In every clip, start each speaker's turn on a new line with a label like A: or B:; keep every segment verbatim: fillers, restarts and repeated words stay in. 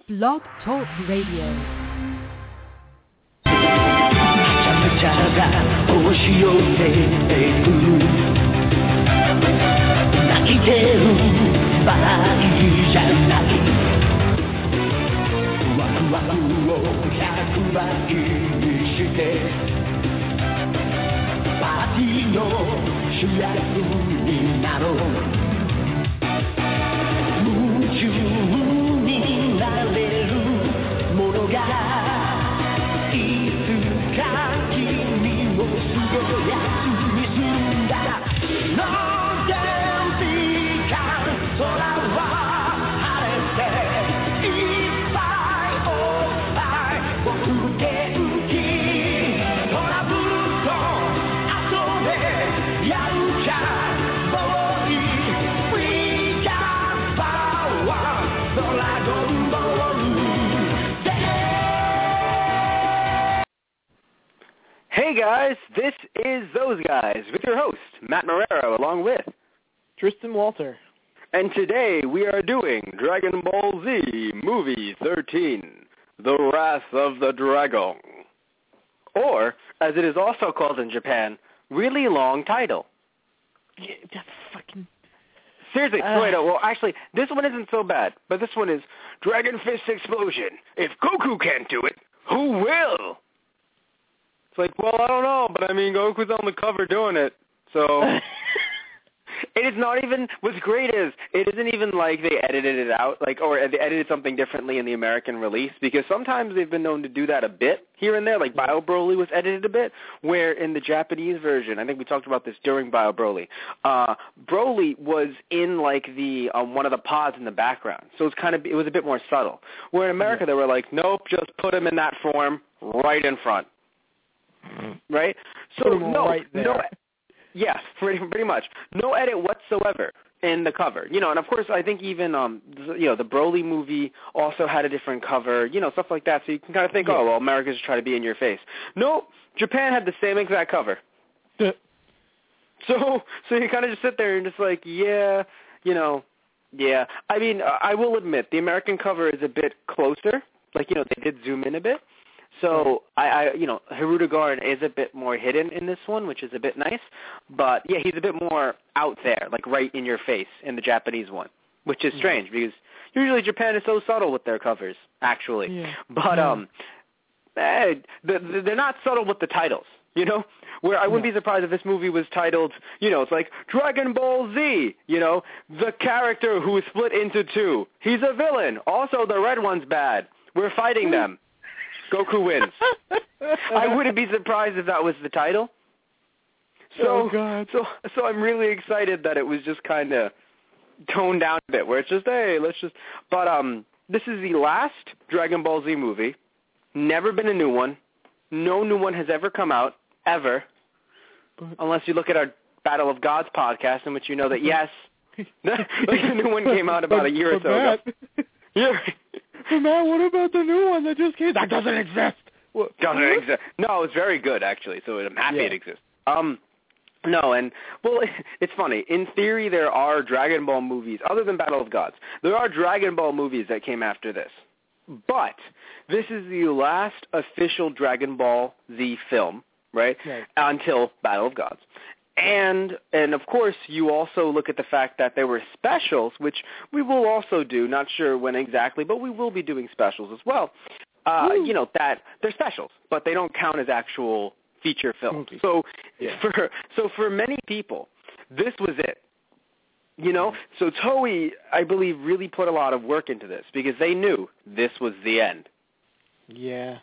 A: Blog Talk Radio.
B: 泣いてる場合じゃないワクワクをひゃくばいにしてパーティーの主役になろう夢中になれるものがいつか君をすごやつにするんだ No空は晴れていっぱいおっぱい僕元気トラブルと遊べやるじゃボーイ We got power ドラゴンボール
C: Hey guys, this is Those Guys with your host, Matt Marrero, along with
D: Tristan Walter.
C: And today we are doing Dragon Ball Z Movie thirteen, The Wrath of the Dragon. Or, as it is also called in Japan, really long title.
D: Yeah, that's fucking...
C: Seriously,
D: uh...
C: wait, no, well actually, this one isn't so bad, but this one is Dragon Fist Explosion. If Goku can't do it, who will? It's like, well, I don't know, but I mean, Goku's on the cover doing it, so... It is not even, what's great is, it isn't even like they edited it out, like, or they edited something differently in the American release, because sometimes they've been known to do that a bit here and there, like Bio Broly was edited a bit, where in the Japanese version, I think we talked about this during Bio Broly, uh, Broly was in, like, the, um, one of the pods in the background, so it's kind of, it was a bit more subtle, where in America they were like, nope, just put him in that form right in front, right? So, no,
D: right there.
C: no... Yes, pretty, pretty much. No edit whatsoever in the cover. You know, and of course I think even, um, you know, the Broly movie also had a different cover, you know, stuff like that. So you can kind of think, yeah. oh, well, America's trying to be in your face. No, Japan had the same exact cover. so, so you kind of just sit there and just like, yeah, you know, yeah. I mean, I will admit, the American cover is a bit closer. Like, you know, they did zoom in a bit. So, I, I, you know, Hiruda Garn is a bit more hidden in this one, which is a bit nice. But, yeah, he's a bit more out there, like right in your face in the Japanese one, which is strange because usually Japan is so subtle with their covers, actually.
D: Yeah.
C: But
D: yeah.
C: um, eh, they're not subtle with the titles, you know? Where I wouldn't
D: no.
C: be surprised if this movie was titled, you know, it's like Dragon Ball Z, you know, the character who is split into two. He's a villain. Also, the red one's bad. We're fighting them. Goku wins. I wouldn't be surprised if that was the title. So,
D: oh, God.
C: so, so I'm really excited that it was just kind of toned down a bit, where it's just, hey, let's just. But um, this is the last Dragon Ball Z movie. Never been a new one. No new one has ever come out ever, unless you look at our Battle of Gods podcast, in which you know that yes, the new one came out about a year or so ago. Yeah.
D: Hey, Matt, what about the new one that just came? That doesn't exist. What?
C: Doesn't exist. No, it's very good, actually, so I'm happy
D: yeah.
C: it exists. Um, no, and, well, it's funny. In theory, there are Dragon Ball movies, other than Battle of Gods. There are Dragon Ball movies that came after this. But this is the last official Dragon Ball Z film, right,
D: right.
C: until Battle of Gods. And, and of course, you also look at the fact that there were specials, which we will also do, not sure when exactly, but we will be doing specials as well. Uh, you know, that they're specials, but they don't count as actual feature films.
D: Okay.
C: So,
D: yeah.
C: for so for many people, this was it. You know, so Toei, I believe, really put a lot of work into this because they knew this was the end.
D: Yeah.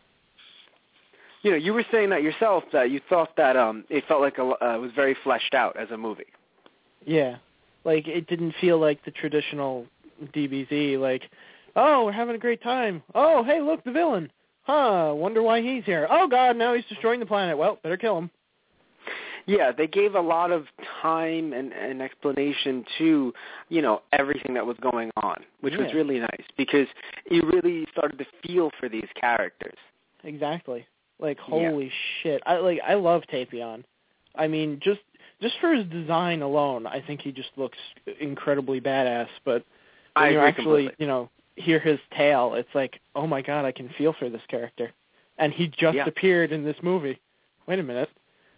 C: You know, you were saying that yourself, that you thought that um, it felt like a, uh, it was very fleshed out as a movie.
D: Yeah. Like, it didn't feel like the traditional D B Z, like, oh, we're having a great time. Oh, hey, look, the villain. Huh, wonder why he's here. Oh, God, now he's destroying the planet. Well, better kill him.
C: Yeah, they gave a lot of time and, and explanation to, you know, everything that was going on, which
D: yeah.
C: was really nice because you really started to feel for these characters.
D: Exactly. Like, holy
C: yeah.
D: shit. I like I love Tapion. I mean, just just for his design alone, I think he just looks incredibly badass, but when
C: I
D: you're
C: agree
D: actually,
C: completely.
D: you know, hear his tale, it's like, oh my god, I can feel for this character. And he just
C: yeah.
D: appeared in this movie. Wait a minute.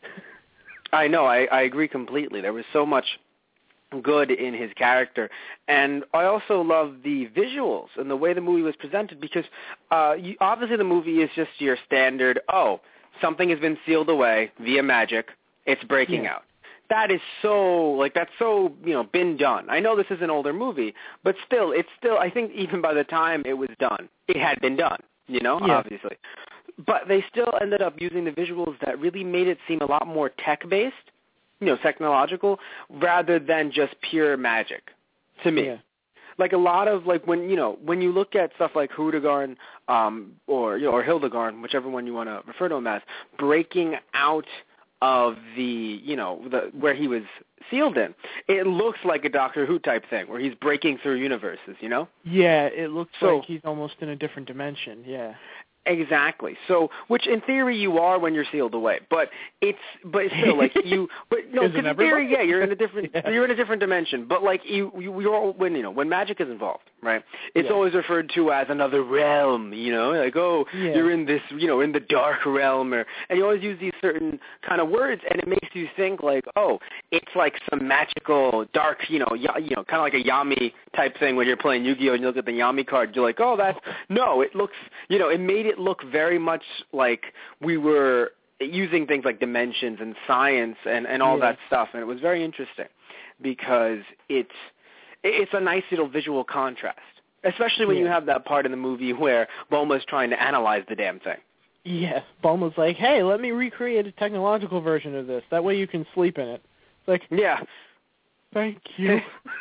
C: I know, I, I agree completely. There was so much good in his character. And I also love the visuals and the way the movie was presented because uh, you, obviously the movie is just your standard, oh, something has been sealed away via magic, it's breaking
D: yeah.
C: out. That is so, like, that's so, you know, been done. I know this is an older movie, but still, it's still, I think even by the time it was done, it had been done, you know,
D: yeah.
C: obviously. But they still ended up using the visuals that really made it seem a lot more tech-based, you know, technological, rather than just pure magic, to me.
D: Yeah.
C: Like a lot of, like, when, you know, when you look at stuff like Hrudegarn um, or, you know, or Hildegarn, whichever one you want to refer to him as, breaking out of the, you know, the where he was sealed in, it looks like a Doctor Who type thing where he's breaking through universes, you know?
D: Yeah, it looks
C: So-
D: like he's almost in a different dimension, yeah.
C: Exactly. So, which in theory you are when you're sealed away, but it's, but still like you, but no,
D: Isn't
C: because in theory,
D: everybody?
C: yeah, you're in a different,
D: Yeah.
C: you're in a different dimension. But like you, you, you're when you know when magic is involved, right? It's
D: Yeah.
C: always referred to as another realm. You know, like oh,
D: Yeah.
C: you're in this, you know, in the dark realm, or and you always use these certain kind of words, and it makes you think like, oh, it's like some magical dark, you know, y- you know, kind of like a Yami type thing when you're playing Yu-Gi-Oh and you look at the Yami card, you're like, oh, that's no, it looks, you know, it made it look very much like we were using things like dimensions and science and, and all
D: Yeah.
C: that stuff, and it was very interesting because it's it's a nice little visual contrast, especially when
D: Yeah.
C: you have that part in the movie where Bulma's trying to analyze the damn thing.
D: Yeah, Bulma's like, hey, let me recreate a technological version of this. That way you can sleep in it. It's like,
C: Yeah.
D: thank you.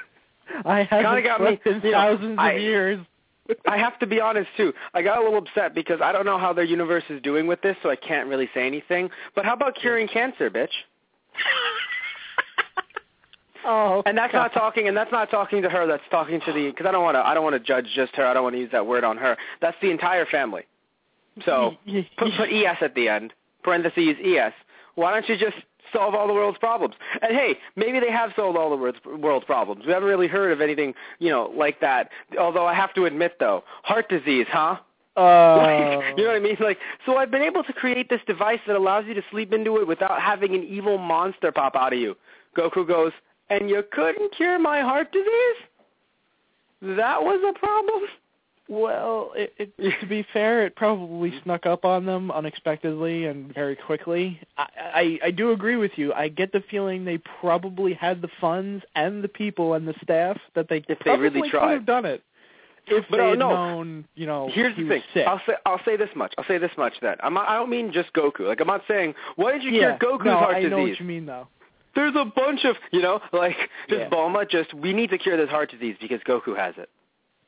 D: I haven't
C: got me,
D: slept in
C: you know,
D: thousands
C: I-
D: of years.
C: I have to be honest, too. I got a little upset because I don't know how their universe is doing with this, so I can't really say anything. But how about curing cancer, bitch?
D: Oh,
C: And that's
D: God.
C: not talking, and that's not talking to her. That's talking to the, because I don't want to, I don't want to judge just her. I don't want to use that word on her. That's the entire family. So put, put E S at the end, parentheses E S. Why don't you just solve all the world's problems? And hey, maybe they have solved all the world's, world's problems. We haven't really heard of anything, you know, like that. Although I have to admit, though, heart disease, huh?
D: Uh,
C: Like, you know what I mean? Like, so I've been able to create this device that allows you to sleep into it without having an evil monster pop out of you. Goku goes, and you couldn't cure my heart disease? That was a problem?
D: well, it, it, to be fair, it probably snuck up on them unexpectedly and very quickly. I, I, I do agree with you. I get the feeling they probably had the funds and the people and the staff that they
C: If they
D: probably
C: really
D: could
C: tried.
D: have done it. If
C: But,
D: they
C: oh,
D: had
C: no.
D: known, you know,
C: Here's
D: he
C: the
D: was
C: thing.
D: sick.
C: I'll say I'll say this much. I'll say this much then. I'm not, I don't mean just Goku. Like I'm not saying why did you
D: yeah.
C: cure Goku's
D: no,
C: heart
D: I
C: disease?
D: know what you mean, though.
C: There's a bunch of you know like just
D: Yeah.
C: Bulma. Just we need to cure this heart disease because Goku has it.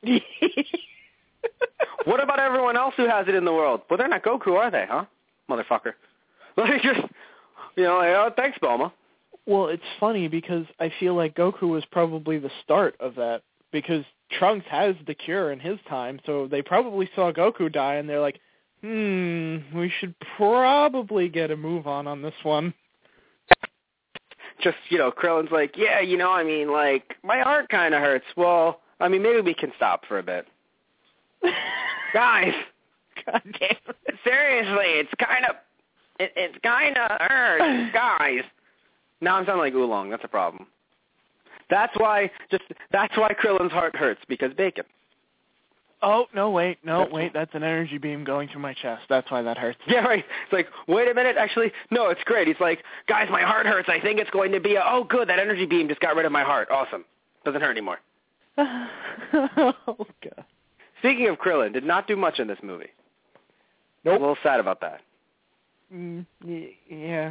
C: What about everyone else who has it in the world? Well, they're not Goku, are they? Huh, motherfucker? Like just you know like, oh thanks Bulma.
D: Well, it's funny because I feel like Goku was probably the start of that because Trunks has the cure in his time, so they probably saw Goku die and they're like, hmm, we should probably get a move on on this one.
C: Just you know Krillin's like yeah you know I mean like my heart kind of hurts. Well I mean maybe we can stop for a bit. Guys,
D: God damn it.
C: seriously, it's kind of, it, it's kind of hurts, guys. Now I'm sounding like Oolong. That's a problem. That's why, just that's why Krillin's heart hurts because bacon.
D: Oh, no, wait, no,
C: That's-
D: wait, that's an energy beam going through my chest. That's why that hurts.
C: Yeah, right. It's like, wait a minute. Actually, no, it's great. He's like, guys, my heart hurts. I think it's going to be a. Oh, good. That energy beam just got rid of my heart. Awesome. Doesn't hurt anymore.
D: Oh, God.
C: Speaking of Krillin, did not do much in this movie.
D: Nope.
C: A little sad about that.
D: Mm, y- yeah.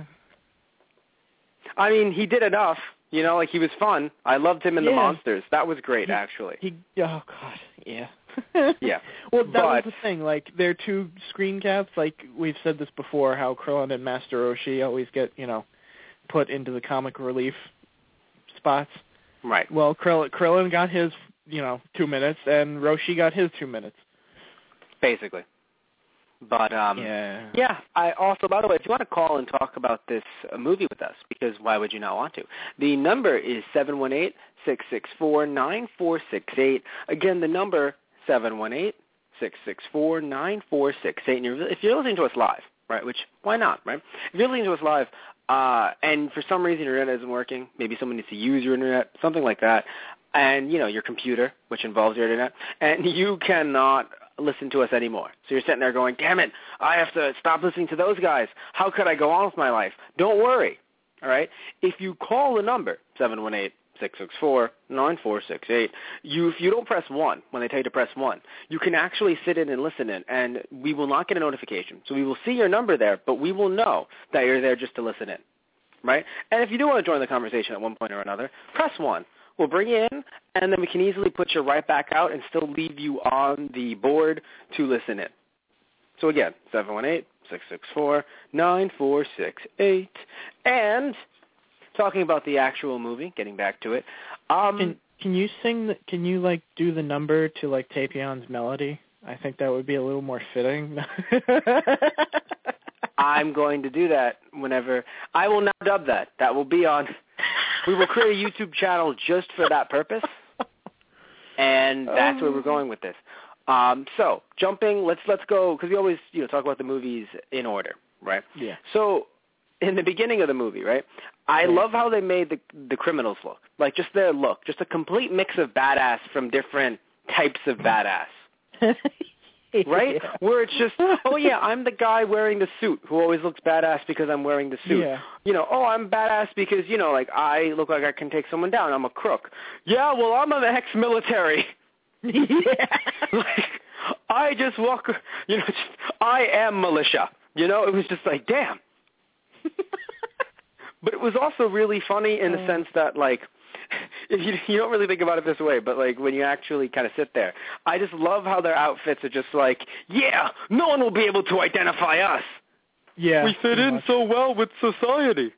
C: I mean, he did enough. You know, like he was fun. I loved him in The
D: Yeah.
C: Monsters. That was great,
D: He-
C: actually.
D: He, oh, God, yeah.
C: Yeah.
D: Well, that was
C: But-
D: the thing. Like, they're two screen caps. Like, we've said this before, how Krillin and Master Roshi always get, you know, put into the comic relief spots.
C: Right.
D: Well, Krill, Krillin got his, you know, two minutes, and Roshi got his two minutes.
C: Basically. But, um,
D: Yeah.
C: yeah, I also, by the way, if you want to call and talk about this uh, movie with us, because why would you not want to? The number is seven one eight, six six four, nine four six eight. Again, the number, seven one eight, six six four, nine four six eight. And you're, if you're listening to us live, right, which why not, right? If you're listening to us live uh, and for some reason your internet isn't working, maybe someone needs to use your internet, something like that, and, you know, your computer, which involves your internet, and you cannot listen to us anymore. So you're sitting there going, damn it, I have to stop listening to those guys. How could I go on with my life? Don't worry, all right? If you call the number, seven one eight, six six four, nine four six eight, you, if you don't press one when they tell you to press one, you can actually sit in and listen in, and we will not get a notification. So we will see your number there, but we will know that you're there just to listen in, right? And if you do want to join the conversation at one point or another, press one. We'll bring you in, and then we can easily put you right back out and still leave you on the board to listen in. So again, seven one eight, six six four, nine four six eight. And talking about the actual movie, getting back to it. Um,
D: can, can you sing, the, can you, like, do the number to, like, Tapion's melody? I think that would be a little more fitting.
C: I'm going to do that whenever. I will now dub that. That will be on. We will create a YouTube channel just for that purpose, and that's where we're going with this. Um, so jumping, let's let's go because we always you know talk about the movies in order, right?
D: Yeah.
C: So in the beginning of the movie, right? I yeah. love how they made the the criminals look, like just their look, just a complete mix of badass from different types of badass. Right?
D: Yeah.
C: Where it's just, oh, yeah, I'm the guy wearing the suit who always looks badass because I'm wearing the suit.
D: Yeah.
C: You know, oh, I'm badass because, you know, like, I look like I can take someone down. I'm a crook. Yeah, well, I'm an ex-military.
D: Yeah.
C: Like, I just walk, you know, just, I am militia. You know, it was just like, damn. But it was also really funny in the uh. sense that, like, if you you don't really think about it this way, but like when you actually kind of sit there, I just love how their outfits are just like, yeah, no one will be able to identify us.
D: Yeah,
C: we fit in much. so well with society.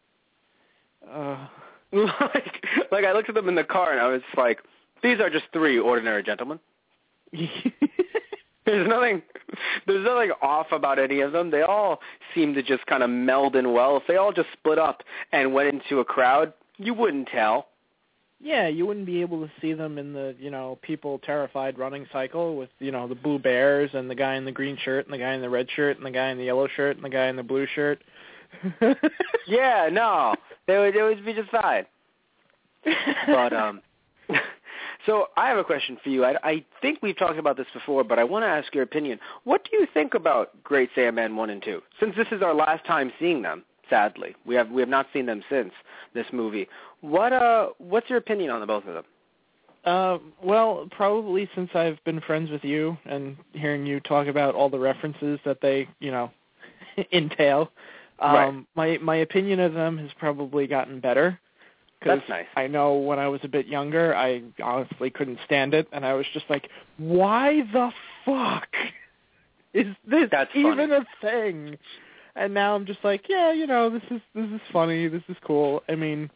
D: Uh,
C: like, like I looked at them in the car and I was like, these are just three ordinary gentlemen. There's nothing, there's nothing off about any of them. They all seem to just kind of meld in well. If they all just split up and went into a crowd, you wouldn't tell.
D: Yeah, you wouldn't be able to see them in the, you know, people terrified running cycle with, you know, the blue bears and the guy in the green shirt and the guy in the red shirt and the guy in the yellow shirt and the guy in the blue shirt.
C: Yeah, no, they would, they would be just fine. But, um, so I have a question for you. I, I think we've talked about this before, but I want to ask your opinion. What do you think about Great Sandman one and two? Since this is our last time seeing them, sadly. We have we have not seen them since this movie. What uh what's your opinion on the both of them?
D: Uh well, probably since I've been friends with you and hearing you talk about all the references that they, you know, entail. Um right. my my opinion of them has probably gotten better.
C: That's nice.
D: I know when I was a bit younger, I honestly couldn't stand it, and I was just like, why the fuck is this
C: That's
D: even
C: funny.
D: a thing? And now I'm just like, yeah, you know, this is this is funny, this is cool. I mean,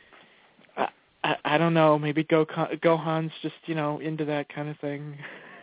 D: I I, I don't know, maybe Goku, Gohan's just, you know, into that kind of thing.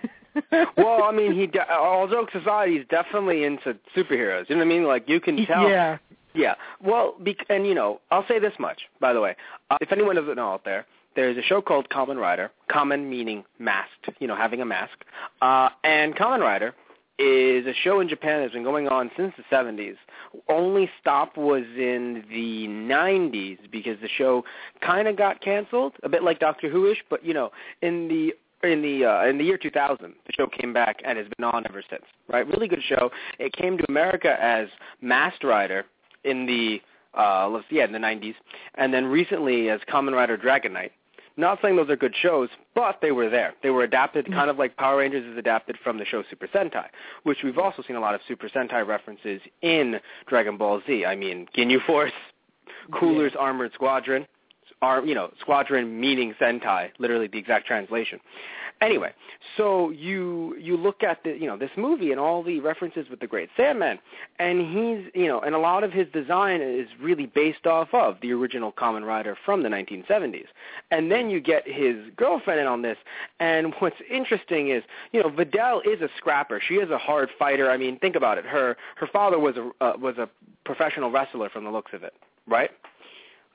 C: Well, I mean, he de- all jokes aside, he's definitely into superheroes. You know what I mean? Like you can tell.
D: Yeah.
C: Yeah. Well, be- and you know, I'll say this much, by the way. Uh, if anyone doesn't know out there, there's a show called Kamen Rider. Kamen meaning masked, you know, having a mask. Uh, and Kamen Rider is a show in Japan that's been going on since the seventies. Only stop was in the nineties because the show kind of got canceled, a bit like Doctor Who-ish, but, you know, in the in the uh, in the year two thousand, the show came back and has been on ever since, right? Really good show. It came to America as Masked Rider in the, uh, let's yeah, in the nineties, and then recently as Kamen Rider Dragon Knight. Not saying those are good shows, but they were there. They were adapted kind of like Power Rangers is adapted from the show Super Sentai, which we've also seen a lot of Super Sentai references in Dragon Ball Z. I mean, Ginyu Force, Cooler's yeah. Armored Squadron, Ar- you know, Squadron meaning Sentai, literally the exact translation. Anyway, so you you look at the you know this movie and all the references with the Great Sandman, and he's you know and a lot of his design is really based off of the original Kamen Rider from the nineteen seventies. And then you get his girlfriend in on this, and what's interesting is you know Videl is a scrapper. She is a hard fighter. I mean, think about it. Her her father was a uh, was a professional wrestler from the looks of it, right?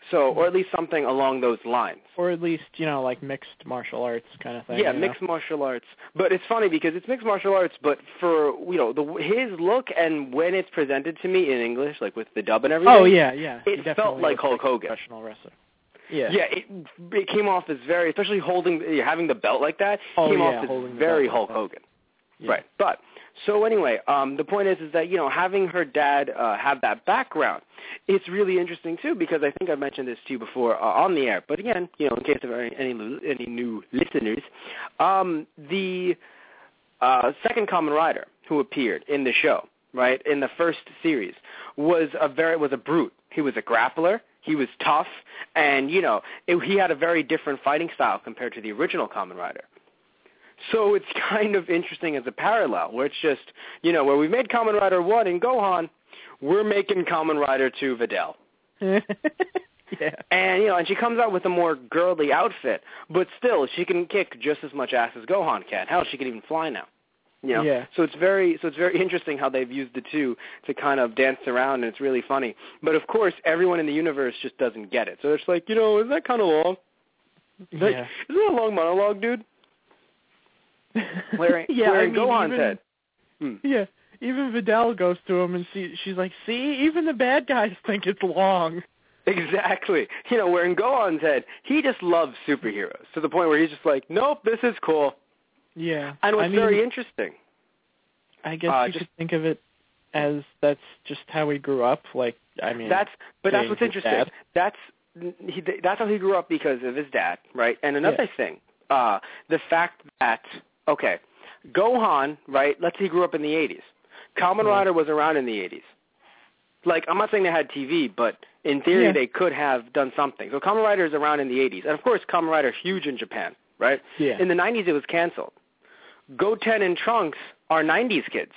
C: So, or at least something along those lines.
D: Or at least, you know, like mixed martial arts kind of thing.
C: Yeah,
D: you
C: mixed
D: know?
C: martial arts. But it's funny because it's mixed martial arts, but for, you know, the his look and when it's presented to me in English, like with the dub and everything.
D: Oh, yeah, yeah.
C: It
D: He
C: felt like
D: looks
C: Hulk
D: a
C: Hogan.
D: Professional wrestler. Yeah.
C: Yeah, it, it came off as very, especially holding, having the belt like that,
D: oh,
C: came
D: yeah,
C: off
D: holding
C: as
D: the
C: very
D: belt
C: Hulk
D: like that.
C: Hogan.
D: Yeah.
C: Right. But, so anyway, um, the point is, is that, you know, having her dad uh, have that background, it's really interesting, too, because I think I mentioned this to you before uh, on the air. But again, you know, in case of any, any, any new listeners, um, the uh, second Kamen Rider who appeared in the show, right, in the first series, was a very, was a brute. He was a grappler. He was tough. And, you know, it, he had a very different fighting style compared to the original Kamen Rider. So it's kind of interesting as a parallel, where it's just, you know, where we made Kamen Rider one in Gohan, we're making Kamen Rider two Videl.
D: Yeah.
C: And, you know, and she comes out with a more girly outfit, but still, she can kick just as much ass as Gohan can. Hell, she can even fly now. You know?
D: Yeah.
C: So it's very, so it's very interesting how they've used the two to kind of dance around, and it's really funny. But of course, everyone in the universe just doesn't get it. So it's like, you know, is that kind of long? Is that,
D: Yeah.
C: is that a long monologue, dude? Wearing,
D: yeah,
C: wearing
D: I mean,
C: Gohan's
D: even,
C: head. Hmm.
D: Yeah, even Videl goes to him and see, she's like, see, even the bad guys think it's long.
C: Exactly. You know, wearing Gohan's head, he just loves superheroes to the point where he's just like, nope, this is cool.
D: Yeah.
C: And what's
D: I mean,
C: very interesting.
D: I guess
C: uh,
D: you
C: just,
D: could think of it as that's just how he grew up. Like, I mean,
C: that's but that's
D: being
C: what's
D: his
C: interesting.
D: dad.
C: That's he, that's how he grew up because of his dad, right? And another
D: Yeah.
C: thing, uh, the fact that okay, Gohan, right? Let's say he grew up in the eighties. Kamen
D: Yeah.
C: Rider was around in the eighties. Like, I'm not saying they had T V, but in theory
D: Yeah.
C: they could have done something. So Kamen Rider is around in the eighties. And, of course, Kamen Rider is huge in Japan, right?
D: Yeah.
C: In the nineties, it was canceled. Goten and Trunks are nineties kids.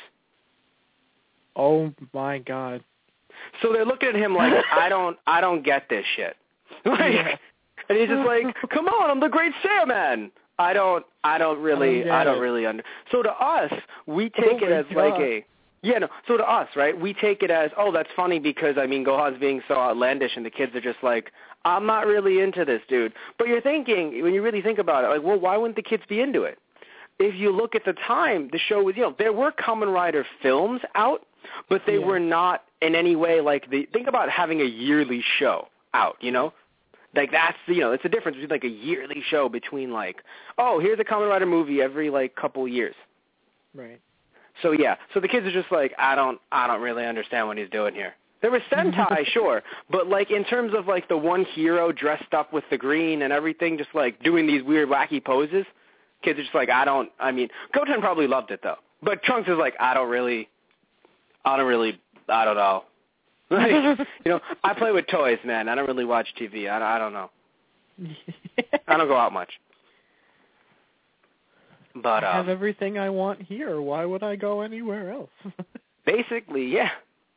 D: Oh, my God.
C: So they're looking at him like, I don't I don't get this shit. Like,
D: Yeah.
C: And he's just like, come on, I'm the great Saiyaman. I don't I don't really
D: I don't
C: I don't
D: get it.
C: really under. So to us, we take
D: Oh
C: it
D: my
C: as
D: God.
C: like a Yeah, no. So to us, right, we take it as, oh, that's funny because, I mean, Gohan's being so outlandish and the kids are just like, I'm not really into this, dude. But you're thinking, when you really think about it, like, well, why wouldn't the kids be into it? If you look at the time, the show was, you know, there were Kamen Rider films out, but they
D: Yeah.
C: were not in any way like the, think about having a yearly show out, you know? Like, that's, you know, it's a difference between, like, a yearly show between, like, oh, here's a Kamen Rider movie every, like, couple years.
D: Right.
C: So yeah, so the kids are just like, I don't, I don't really understand what he's doing here. There was Sentai, sure, but like in terms of like the one hero dressed up with the green and everything, just like doing these weird wacky poses, kids are just like, I don't. I mean, Goten probably loved it though, but Trunks is like, I don't really, I don't really, I don't know. Like, you know, I play with toys, man. I don't really watch T V. I, I don't know. I don't go out much. But
D: I have
C: um,
D: everything I want here. Why would I go anywhere else?
C: basically, yeah.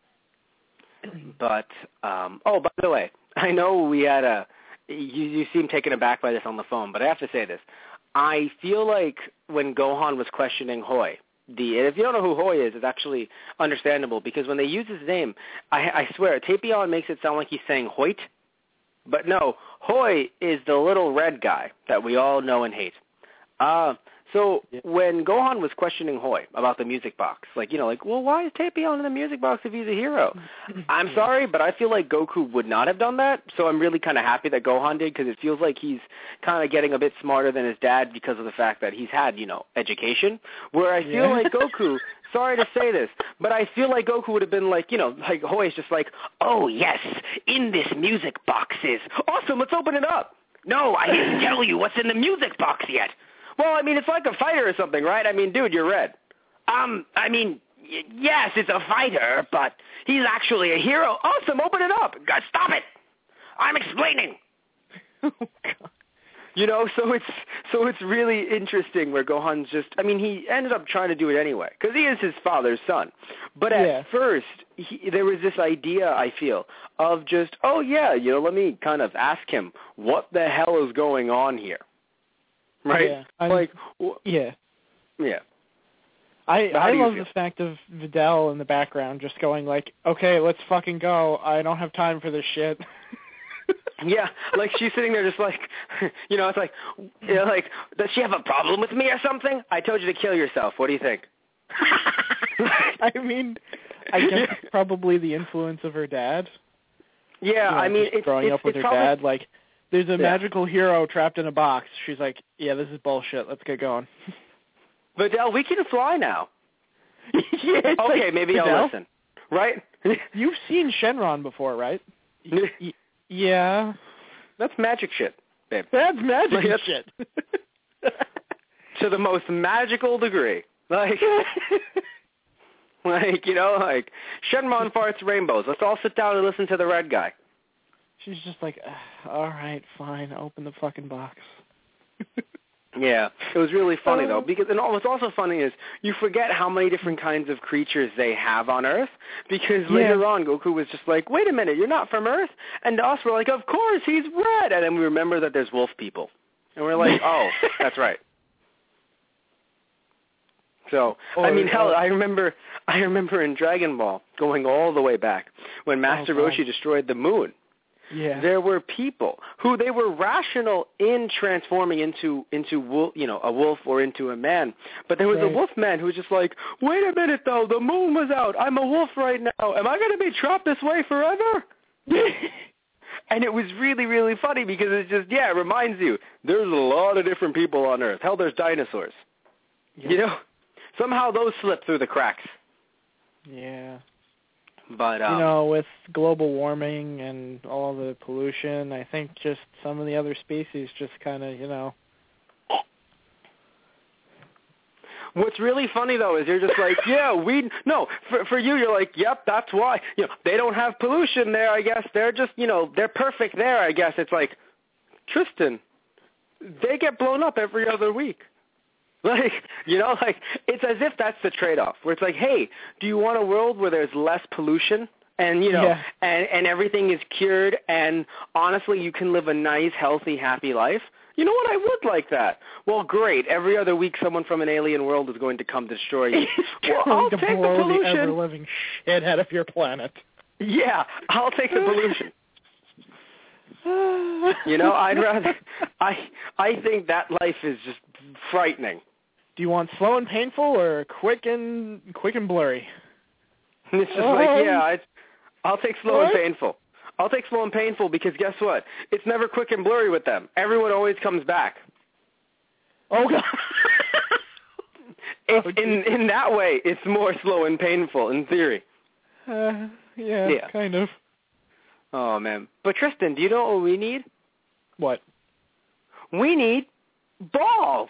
C: But um, oh, by the way, I know we had a. You, you seem taken aback by this on the phone, but I have to say this. I feel like when Gohan was questioning Hoi, the and if you don't know who Hoi is, it's actually understandable because when they use his name, I, I swear, Tapion makes it sound like he's saying Hoyt, but no, Hoi is the little red guy that we all know and hate. Uh, so
D: Yeah.
C: when Gohan was questioning Hoi about the music box, like, you know, like, well, why is Tapion in the music box if he's a hero? I'm sorry, but I feel like Goku would not have done that, so I'm really kind of happy that Gohan did because it feels like he's kind of getting a bit smarter than his dad because of the fact that he's had, you know, education, where I feel
D: Yeah.
C: like Goku, sorry to say this, but I feel like Goku would have been like, you know, like Hoi's just like, oh, yes, in this music box is, awesome, let's open it up. No, I didn't tell you what's in the music box yet. Well, I mean, it's like a fighter or something, right? I mean, dude, you're red. Um, I mean, y- yes, it's a fighter, but he's actually a hero. Awesome, open it up. God, stop it. I'm explaining. You know, so it's so it's really interesting where Gohan's just, I mean, he ended up trying to do it anyway because he is his father's son. But at
D: Yeah.
C: first, he, there was this idea, I feel, of just, oh, yeah, you know, let me kind of ask him, what the hell is going on here? Right?
D: Yeah, I'm-
C: like, wh-
D: Yeah.
C: yeah.
D: I,
C: But how
D: I
C: do you
D: love
C: feel?
D: the fact of Videl in the background just going like, okay, let's fucking go. I don't have time for this shit.
C: Yeah, like she's sitting there just like, you know, it's like, you know, like, does she have a problem with me or something? I told you to kill yourself. What do you think?
D: I mean, I guess it's probably the influence of her dad.
C: Yeah,
D: You know,
C: I mean,
D: just
C: it's
D: growing
C: it's,
D: up with
C: it's
D: her
C: probably,
D: dad. Like, there's a
C: yeah.
D: magical hero trapped in a box. She's like, yeah, this is bullshit. Let's get going.
C: Vidal, we can fly now.
D: Yeah, it's
C: Okay,
D: like,
C: maybe
D: Vidal,
C: I'll listen. Right?
D: You've seen Shenron before, right? Y- y- yeah.
C: That's magic shit, babe.
D: That's magic
C: Like, that's-
D: shit.
C: To the most magical degree. Like, like you know, like, Shenron farts rainbows. Let's all sit down and listen to the red guy.
D: She's just like, all right, fine, open the fucking box.
C: Yeah, it was really funny though, because and what's also funny is you forget how many different kinds of creatures they have on Earth, because
D: Yeah.
C: later on Goku was just like, wait a minute, you're not from Earth? And to us we're like, of course, he's red. And then we remember that there's wolf people. And we're like, oh, that's right. So,
D: Or,
C: I mean, hell,
D: uh,
C: I remember I remember in Dragon Ball, going all the way back, when Master
D: Oh, God.
C: Roshi destroyed the moon.
D: Yeah.
C: There were people who they were rational in transforming into into wolf, you know, a wolf or into a man. But there was
D: Right.
C: a wolf man who was just like, wait a minute though, the moon was out. I'm a wolf right now. Am I going to be trapped this way forever? And it was really, really funny because it's just, yeah, it reminds you, there's a lot of different people on Earth. Hell, there's dinosaurs.
D: Yeah.
C: You know? Somehow those slip through the cracks.
D: Yeah.
C: But, um,
D: You know, with global warming and all the pollution, I think just some of the other species just kind of, you know.
C: what's really funny, though, is you're just like, yeah, we, no, for, for you, you're like, yep, that's why. You know, they don't have pollution there, I guess. They're just, you know, they're perfect there, I guess. It's like, Tristan, they get blown up every other week. Like, you know, like, it's as if that's the trade-off, where it's like, hey, do you want a world where there's less pollution and, you know,
D: Yeah.
C: and, and everything is cured and, honestly, you can live a nice, healthy, happy life? You know what? I would like that. Well, great. Every other week someone from an alien world is going to come destroy you. Well, I'll
D: to
C: take the
D: blow the
C: pollution.
D: ever-living shit out of your planet.
C: Yeah, I'll take the pollution. You know, I'd rather, I, I think that life is just frightening.
D: Do you want slow and painful or quick and quick and blurry?
C: And it's just
D: Um,
C: like, yeah, it's, I'll take slow
D: what?
C: and painful. I'll take slow and painful because guess what? It's never quick and blurry with them. Everyone always comes back.
D: Oh, God.
C: It's,
D: Oh,
C: in in that way, it's more slow and painful in theory.
D: Uh, yeah,
C: Yeah.
D: kind of.
C: Oh, man. But, Tristan, do you know what we need?
D: What?
C: We need balls.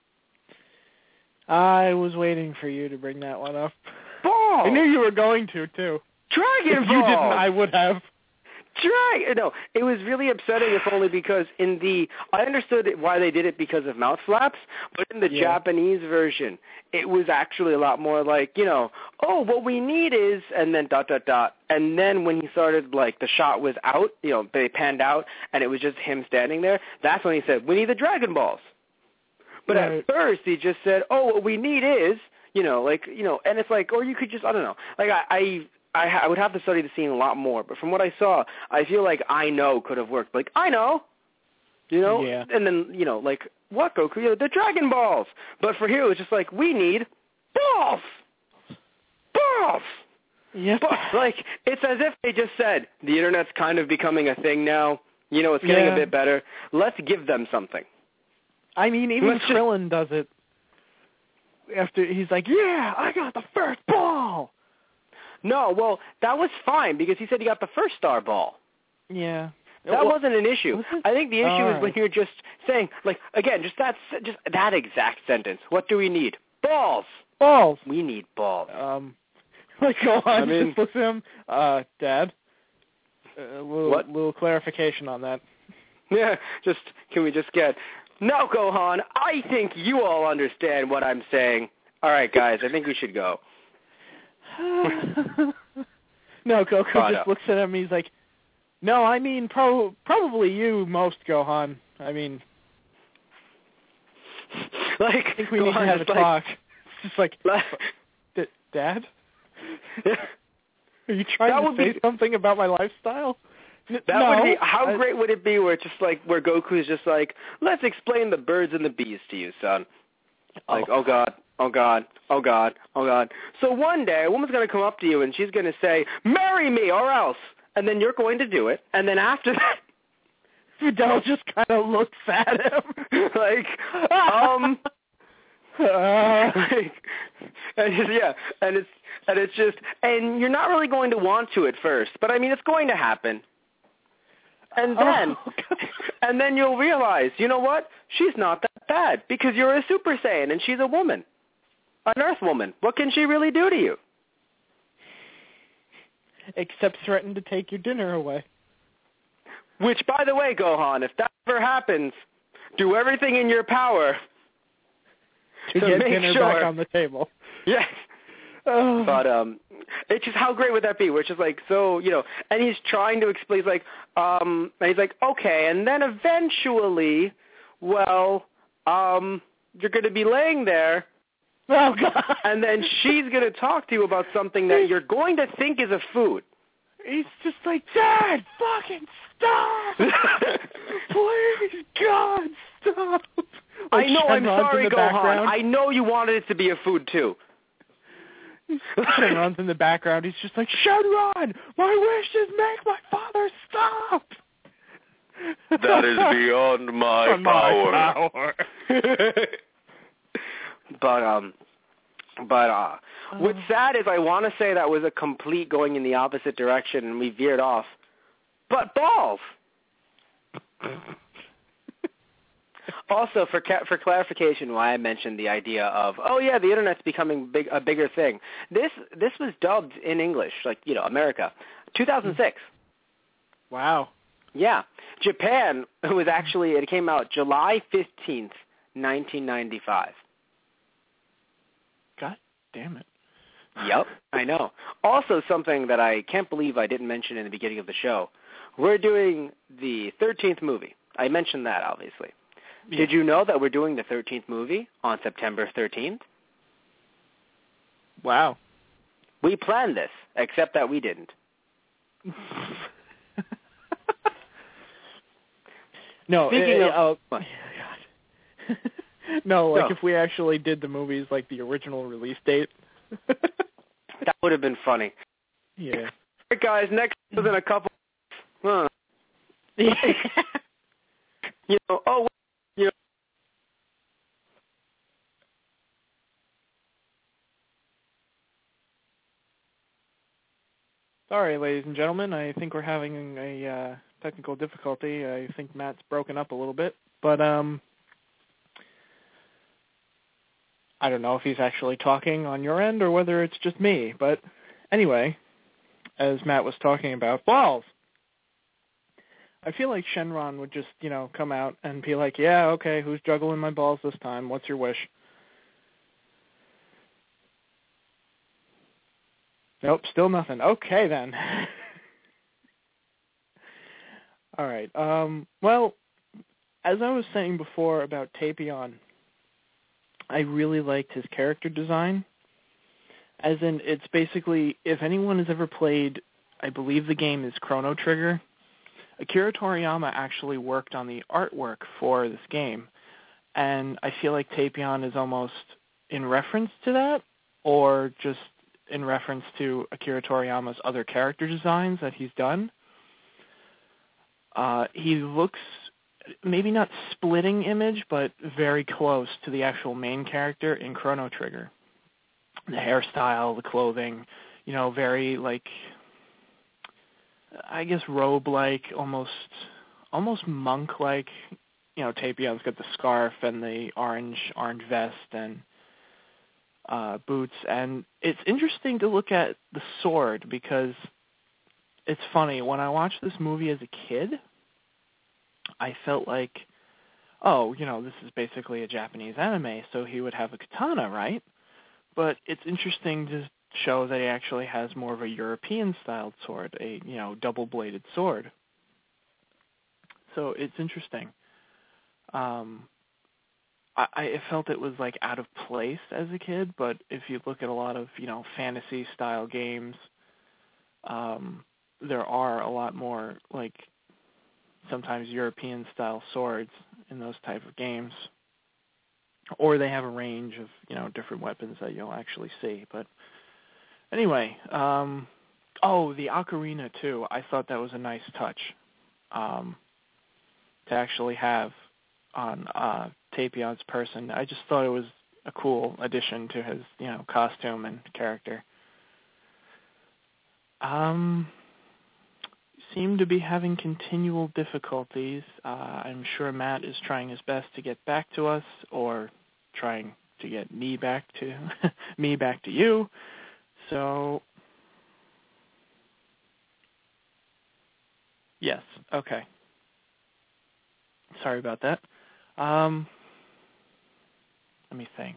D: I was waiting for you to bring that one up.
C: Balls.
D: I knew you were going to, too.
C: Dragon
D: If
C: balls.
D: you didn't, I would have.
C: Dragon. No, it was really upsetting if only because in the, I understood why they did it because of mouth flaps, but in the
D: Yeah.
C: Japanese version, it was actually a lot more like, you know, oh, what we need is, and then dot, dot, dot. And then when he started, like, the shot was out, you know, they panned out, and it was just him standing there, that's when he said, we need the Dragon Balls. But
D: Right.
C: at first, he just said, oh, what we need is, you know, like, you know, and it's like, or you could just, I don't know. Like, I, I, I, I would have to study the scene a lot more, but from what I saw, I feel like I know could have worked. Like, I know, you know?
D: Yeah.
C: And then, you know, like, what, Goku? You know, the Dragon Balls. But for here, it was just like, we need balls. Balls.
D: Yep.
C: But, like, it's as if they just said, the Internet's kind of becoming a thing now. You know, it's getting
D: Yeah.
C: a bit better. Let's give them something.
D: I mean, even
C: Let's just-
D: Krillin does it. After he's like, yeah, I got the first ball.
C: No, well, that was fine because he said he got the first star ball.
D: Yeah.
C: That
D: Well,
C: wasn't an issue.
D: was it?
C: I think the issue
D: All
C: is when
D: right.
C: you're just saying, like, again, just that, just that exact sentence. What do we need? Balls.
D: balls.
C: We need balls.
D: Um, like, go on,
C: I mean-
D: just look at him. Uh, Dad, a little,
C: What?
D: little clarification on that.
C: Yeah, just, can we just get, no, Gohan, I think you all understand what I'm saying. All right, guys, I think we should go.
D: No, Goku
C: Oh,
D: just
C: no.
D: looks at him. He's like, "No, I mean, pro- probably you most, Gohan. I mean,
C: Like,
D: I think we need to
C: Gohan
D: have a
C: just like,
D: talk." It's just like,
C: like-
D: D- Dad, are you trying
C: That
D: to
C: would
D: say
C: be-
D: something about my lifestyle?
C: That
D: no,
C: would be, how
D: I,
C: great would it be where it's just like, where Goku's just like, let's explain the birds and the bees to you, son. Like, oh, oh God, oh God, oh God, oh God. So one day, a woman's going to come up to you and she's going to say, marry me or else. And then you're going to do it. And then after that,
D: Fidel just kind of looks at him.
C: like, um,
D: uh,
C: like, and just, yeah, and it's, and it's just, and you're not really going to want to at first, but I mean, it's going to happen. And then,
D: oh,
C: and then you'll realize, you know what? She's not that bad because you're a Super Saiyan and she's a woman, an Earth woman. What can she really do to you?
D: Except threaten to take your dinner away.
C: Which, by the way, Gohan, if that ever happens, do everything in your power
D: to,
C: to
D: get
C: make
D: dinner
C: sure.
D: back on the table.
C: Yes.
D: Oh.
C: But um, it's just, how great would that be? Which is like, so, you know, and he's trying to explain, he's like, um, and he's like, okay, and then eventually, well, um, you're going to be laying there,
D: oh God,
C: and then she's going to talk to you about something that you're going to think is a food.
D: He's just like, Dad, fucking stop! Please, God, stop! Like
C: I know, I'm
D: Shenron's
C: sorry,
D: in the
C: Gohan.
D: background.
C: I know you wanted it to be a food, too.
D: Shenron's in the background. He's just like, Shenron, my wishes make my father stop!
C: That is beyond my
D: my
C: power.
D: power.
C: But, um... But uh, what's sad is I want to say that was a complete going in the opposite direction and we veered off. But balls! Also, for ca- for clarification, why I mentioned the idea of, oh yeah, the internet's becoming big, a bigger thing. This this was dubbed in English, like, you know, America, two thousand six.
D: Wow.
C: Yeah. Japan, it was actually, it came out July fifteenth, nineteen ninety-five.
D: God damn it.
C: Yep, I know. Also, something that I can't believe I didn't mention in the beginning of the show, we're doing the thirteenth movie. I mentioned that, obviously. Yeah. Did you know that we're doing the thirteenth movie on September thirteenth?
D: Wow.
C: We planned this, except that we didn't.
D: No,
C: Speaking
D: uh,
C: of...
D: Uh, God. No, like
C: No.
D: if we actually did the movies like the original release date.
C: That would have been funny.
D: Yeah.
C: All right, guys, next is in a couple... Huh. You know, oh, you know...
D: Sorry, ladies and gentlemen. I think we're having a uh, technical difficulty. I think Matt's broken up a little bit. But, um... I don't know if he's actually talking on your end or whether it's just me. But anyway, as Matt was talking about, balls. I feel like Shenron would just, you know, come out and be like, yeah, okay, who's juggling my balls this time? What's your wish? Nope, still nothing. Okay, then. All right. Um, well, as I was saying before about Tapion, I really liked his character design. As in, it's basically, if anyone has ever played, I believe the game is Chrono Trigger, Akira Toriyama actually worked on the artwork for this game. And I feel like Tapion is almost in reference to that, or just in reference to Akira Toriyama's other character designs that he's done. Uh, he looks... maybe not splitting image, but very close to the actual main character in Chrono Trigger. The hairstyle, the clothing, you know, very like, I guess robe-like, almost, almost monk-like. You know, Tapion's got the scarf and the orange, orange vest and uh, boots, and it's interesting to look at the sword because it's funny. When I watched this movie as a kid, I felt like, oh, you know, this is basically a Japanese anime, so he would have a katana, right? But it's interesting to show that he actually has more of a European-styled sword, a, you know, double-bladed sword. So it's interesting. Um, I, I felt it was, like, out of place as a kid, but if you look at a lot of, you know, fantasy-style games, um, there are a lot more, like, sometimes European-style swords in those type of games. Or they have a range of, you know, different weapons that you'll actually see. But anyway, um, oh, the ocarina, too. I thought that was a nice touch um, to actually have on uh, Tapion's person. I just thought it was a cool addition to his, you know, costume and character. Um, seem to be having continual difficulties. Uh, I'm sure Matt is trying his best to get back to us, or trying to get me back to me back to you. So, yes, okay. Sorry about that. Um, let me think.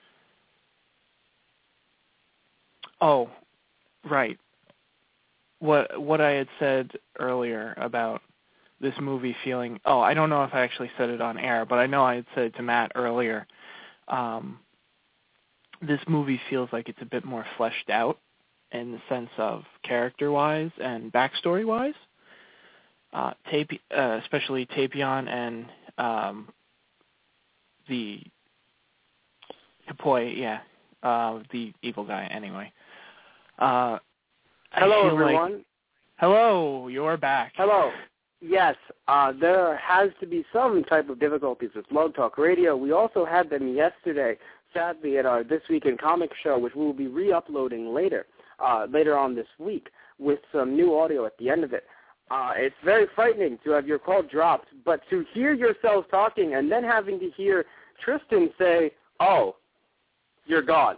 D: Oh, right. What what I had said earlier about this movie feeling, oh, I don't know if I actually said it on air, but I know I had said to Matt earlier, um, this movie feels like it's a bit more fleshed out in the sense of character-wise and backstory-wise. Uh, Tape, uh, especially Tapion and um, the Hapoi, yeah, uh, the evil guy anyway. Uh,
E: Hello, everyone.
D: Like, hello, you're back.
E: Hello. Yes, uh, there has to be some type of difficulties with Blog Talk Radio. We also had them yesterday, sadly, at our This Week in Comics show, which we will be re-uploading later, uh, later on this week, with some new audio at the end of it. Uh, it's very frightening to have your call dropped, but to hear yourselves talking and then having to hear Tristan say, oh, you're gone.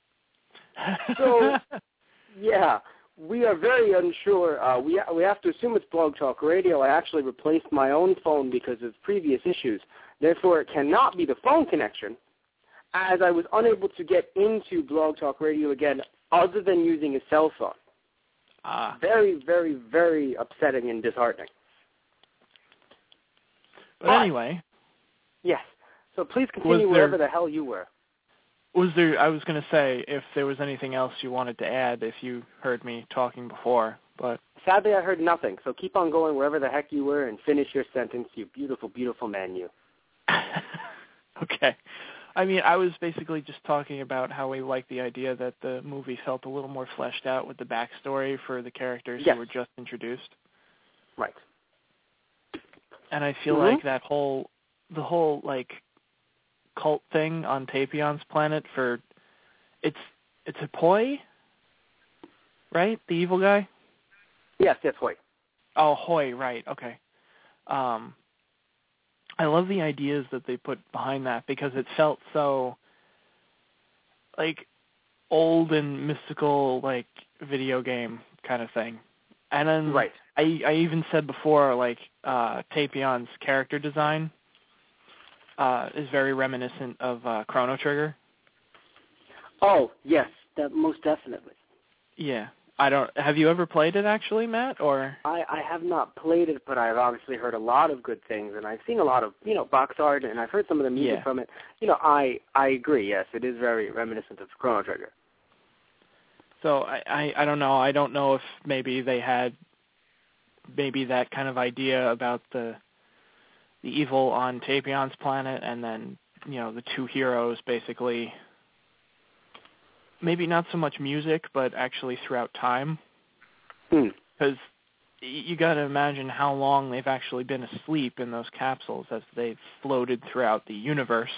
E: So, yeah. We are very unsure. Uh, we we have to assume it's Blog Talk Radio. I actually replaced my own phone because of previous issues. Therefore, it cannot be the phone connection, as I was unable to get into Blog Talk Radio again other than using a cell phone.
D: Ah.
E: Very, very, very upsetting and disheartening.
D: But,
E: but
D: anyway.
E: Yes. So please continue
D: there,
E: wherever the hell you were.
D: Was there, I was going to say, if there was anything else you wanted to add, if you heard me talking before, but...
E: Sadly, I heard nothing, so keep on going wherever the heck you were and finish your sentence, you beautiful, beautiful man, you.
D: Okay. I mean, I was basically just talking about how we liked the idea that the movie felt a little more fleshed out with the backstory for the characters
E: yes.
D: who were just introduced.
E: Right.
D: And I feel
E: mm-hmm.
D: like that whole, the whole, like, cult thing on Tapion's planet for, it's, it's Hapoi, right? The evil guy?
E: Yes, that's Hoi.
D: Oh, Hoi, right, okay. Um, I love the ideas that they put behind that because it felt so, like, old and mystical, like, video game kind of thing. And then
E: right.
D: I, I even said before, like, uh, Tapion's character design uh, is very reminiscent of uh, Chrono Trigger.
E: Oh, yes, that most definitely.
D: Yeah. I don't. Have you ever played it actually, Matt? Or
E: I, I have not played it, but I've obviously heard a lot of good things, and I've seen a lot of you know box art, and I've heard some of the music
D: yeah.
E: from it. You know, I I agree. Yes, it is very reminiscent of Chrono Trigger.
D: So I, I I don't know. I don't know if maybe they had maybe that kind of idea about the the evil on Tapion's planet, and then you know the two heroes basically. Maybe not so much music, but actually throughout time. Because
E: hmm.
D: you got to imagine how long they've actually been asleep in those capsules as they've floated throughout the universe.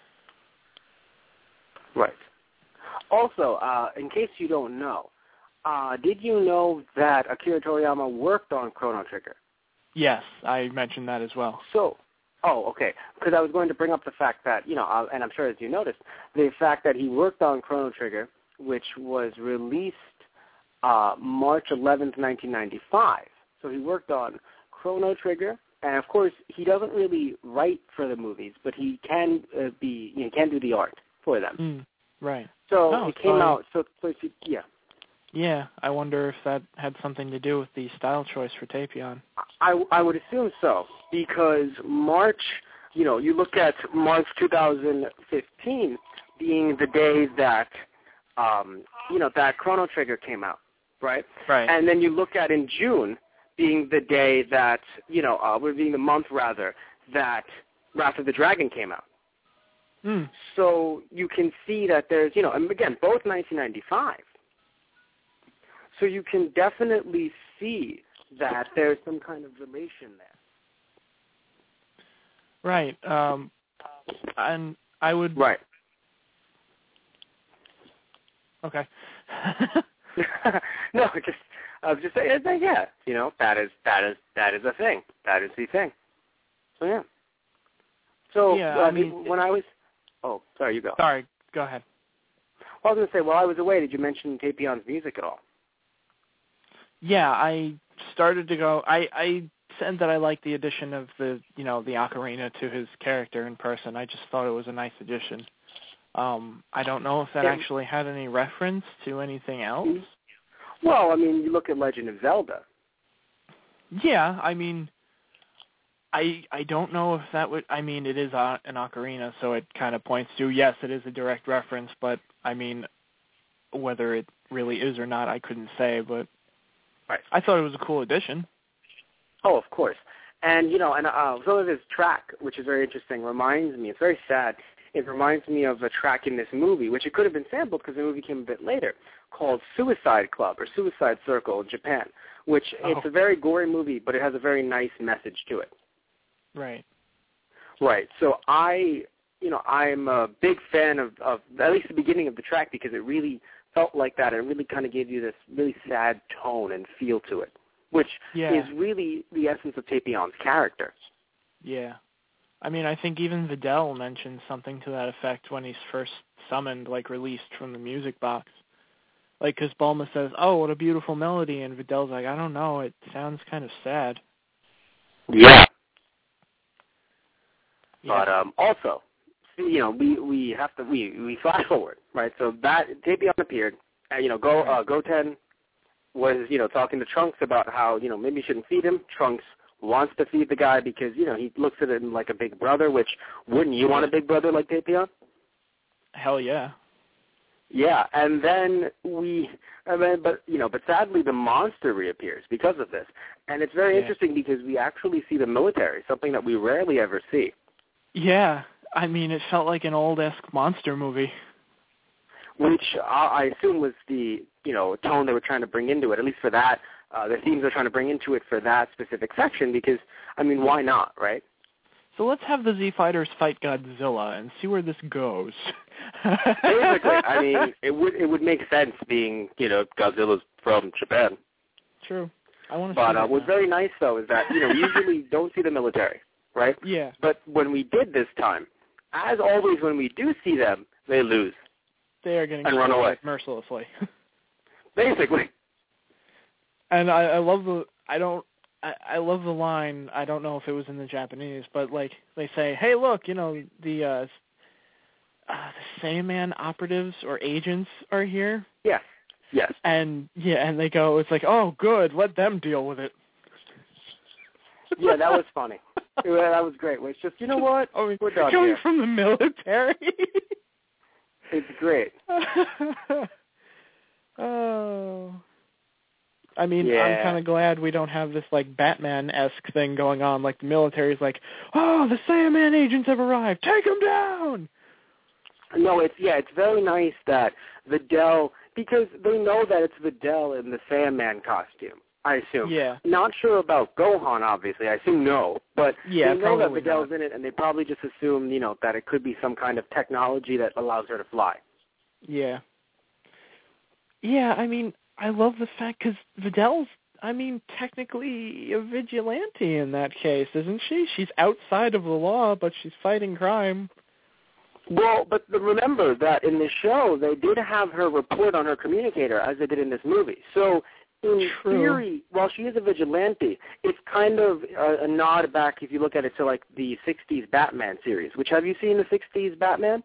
E: Right. Also, uh, in case you don't know, uh, did you know that Akira Toriyama worked on Chrono Trigger?
D: Yes, I mentioned that as well.
E: So, oh, okay. Because I was going to bring up the fact that, you know, uh, and I'm sure as you noticed, the fact that he worked on Chrono Trigger, which was released uh, March eleventh, nineteen ninety-five. So he worked on Chrono Trigger, and of course he doesn't really write for the movies, but he can uh, be, you know, can do the art for them.
D: Mm, right.
E: So
D: oh,
E: it came
D: so
E: out. So, so if you, yeah.
D: Yeah, I wonder if that had something to do with the style choice for Tapion.
E: I I would assume so, because March, you know, you look at March two thousand fifteen being the day that. Um, you know, that Chrono Trigger came out. right?
D: Right.
E: And then you look at in June being the day that, you know, uh, being the month, rather, that Wrath of the Dragon came out.
D: Mm.
E: So you can see that there's, you know, and again, both nineteen ninety-five. So you can definitely see that there's some kind of relation there.
D: Right. Um, and I would...
E: Right.
D: Okay.
E: No, just I was just saying, yeah, you know, that is that is that is a thing. That is the thing. So yeah. So
D: yeah,
E: uh,
D: I mean,
E: when I was, oh, sorry, you go.
D: Sorry, go ahead.
E: Well, I was going to say, while I was away, did you mention Tapion's music at all?
D: Yeah, I started to go. I I said that I liked the addition of the you know the ocarina to his character in person. I just thought it was a nice addition. Um, I don't know if that
E: yeah.
D: actually had any reference to anything else.
E: Well, I mean, you look at Legend of Zelda.
D: Yeah, I mean, I I don't know if that would. I mean, it is a, an ocarina, so it kind of points to yes, it is a direct reference. But I mean, whether it really is or not, I couldn't say. But
E: right.
D: I thought it was a cool addition.
E: Oh, of course. And you know, and uh, some of his track, which is very interesting, reminds me. It's very sad. It reminds me of a track in this movie, which it could have been sampled because the movie came a bit later, called Suicide Club or Suicide Circle in Japan, which
D: Oh.
E: it's a very gory movie, but it has a very nice message to it.
D: Right.
E: Right. So I, you know, I'm a big fan of, of at least the beginning of the track because it really felt like that. It really kind of gave you this really sad tone and feel to it, which
D: Yeah.
E: is really the essence of Tapion's character.
D: Yeah. I mean, I think even Videl mentioned something to that effect when he's first summoned, like released from the music box. Like, because Bulma says, oh, what a beautiful melody, and Videl's like, I don't know, it sounds kind of sad.
E: Yeah.
D: Yeah.
E: But um, also, you know, we, we have to, we, we flash forward, right? So that, Tapion appeared, and, you know, Go, uh, Goten was, you know, talking to Trunks about how, you know, maybe you shouldn't feed him. Trunks wants to feed the guy because, you know, he looks at him like a big brother, which, wouldn't you want a big brother like Tapion?
D: Hell yeah.
E: Yeah, and then we, and then, but, you know, but sadly the monster reappears because of this. And it's very
D: Yeah.
E: interesting because we actually see the military, something that we rarely ever see.
D: Yeah. I mean, it felt like an old-esque monster movie.
E: Which I, I assume was the, you know, tone they were trying to bring into it, at least for that, uh, the themes they're trying to bring into it for that specific section because, I mean, why not, right?
D: So let's have the Z-Fighters fight Godzilla and see where this goes.
E: Basically, I mean, it would it would make sense being, you know, Godzilla's from Japan.
D: True. I want to
E: But
D: see
E: uh,
D: that
E: what's
D: now.
E: very nice, though, is that, you know, we usually don't see the military, right?
D: Yeah.
E: But when we did this time, as always when we do see them, they lose.
D: They are getting
E: And run
D: killed
E: away.
D: mercilessly.
E: Basically.
D: And I, I love the, I don't, I, I love the line, I don't know if it was in the Japanese, but like, they say, hey look, you know, the, uh, uh the Saiyaman operatives or agents are here.
E: Yes. Yes.
D: And, yeah, and they go, it's like, oh good, let them deal with it.
E: Yeah, that was funny. Yeah, that was great. It's just, you know what?
D: I mean,
E: We're done
D: coming
E: here.
D: from the military.
E: It's great.
D: Oh. I mean,
E: Yeah.
D: I'm kind of glad we don't have this, like, Batman-esque thing going on. Like, the military's like, oh, the Saiyaman agents have arrived. Take them down!
E: No, it's, yeah, it's very nice that Videl, because they know that it's Videl in the Sandman costume, I assume.
D: Yeah.
E: Not sure about Gohan, obviously. I assume no. But
D: Yeah,
E: they know that
D: probably
E: Videl's
D: not.
E: in it, and they probably just assume, you know, that it could be some kind of technology that allows her to fly.
D: Yeah. Yeah, I mean, I love the fact, because Videl's, I mean, technically a vigilante in that case, isn't she? She's outside of the law, but she's fighting crime.
E: Well, but remember that in the show, they did have her report on her communicator, as they did in this movie. So, in
D: True.
E: theory, while she is a vigilante, it's kind of a, a nod back, if you look at it, to, like, the sixties Batman series. Which, have you seen the sixties Batman?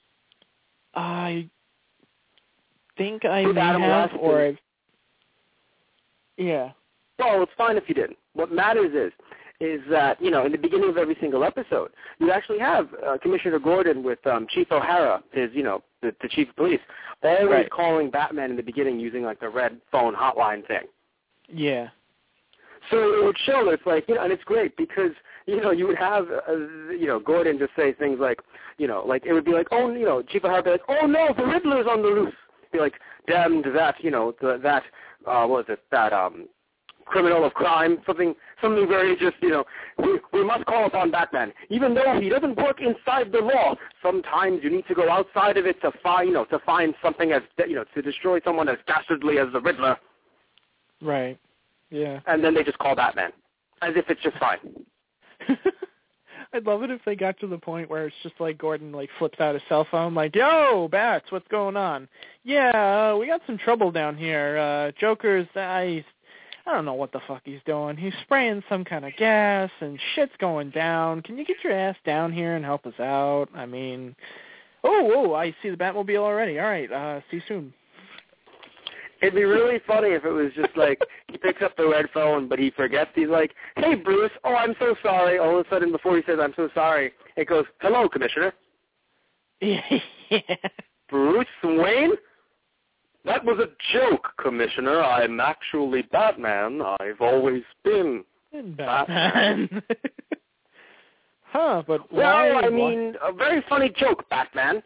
D: I think I
E: With
D: may
E: Adam
D: have,
E: West
D: or
E: and-
D: I've... Yeah.
E: Well, it's fine if you didn't. What matters is, is that, you know, in the beginning of every single episode, you actually have uh, Commissioner Gordon with um, Chief O'Hara, his, you know, the, the chief of police, always
D: right.
E: calling Batman in the beginning using, like, the red phone hotline thing.
D: Yeah.
E: So it would show, it's like, you know, and it's great because, you know, you would have, uh, you know, Gordon just say things like, you know, like, it would be like, oh, you know, Chief O'Hara would be like, oh, no, the Riddler's on the loose. Be like, damned that, you know, the, that, uh, what was it, that, um, criminal of crime, something something very just, you know, we, we must call upon Batman. Even though he doesn't work inside the law, sometimes you need to go outside of it to find, you know, to find something as, you know, to destroy someone as dastardly as the Riddler.
D: Right, yeah.
E: And then they just call Batman, as if it's just fine.
D: I'd love it if they got to the point where it's just like Gordon, like, flips out his cell phone, like, yo, Bats, what's going on? Yeah, uh, we got some trouble down here. Uh, Joker's, uh, he's I don't know what the fuck he's doing. He's spraying some kind of gas, and shit's going down. Can you get your ass down here and help us out? I mean, oh, oh, I see the Batmobile already. All right, uh, see you soon.
E: It'd be really funny if it was just like he picks up the red phone, but he forgets. He's like, hey, Bruce, oh, I'm so sorry. All of a sudden, before he says, I'm so sorry, it goes, hello, Commissioner.
D: Yeah.
E: Bruce Wayne? That was a joke, Commissioner. I'm actually Batman. I've always been
D: Batman. Batman. Huh, but
E: well,
D: why?
E: I mean, a very funny joke, Batman.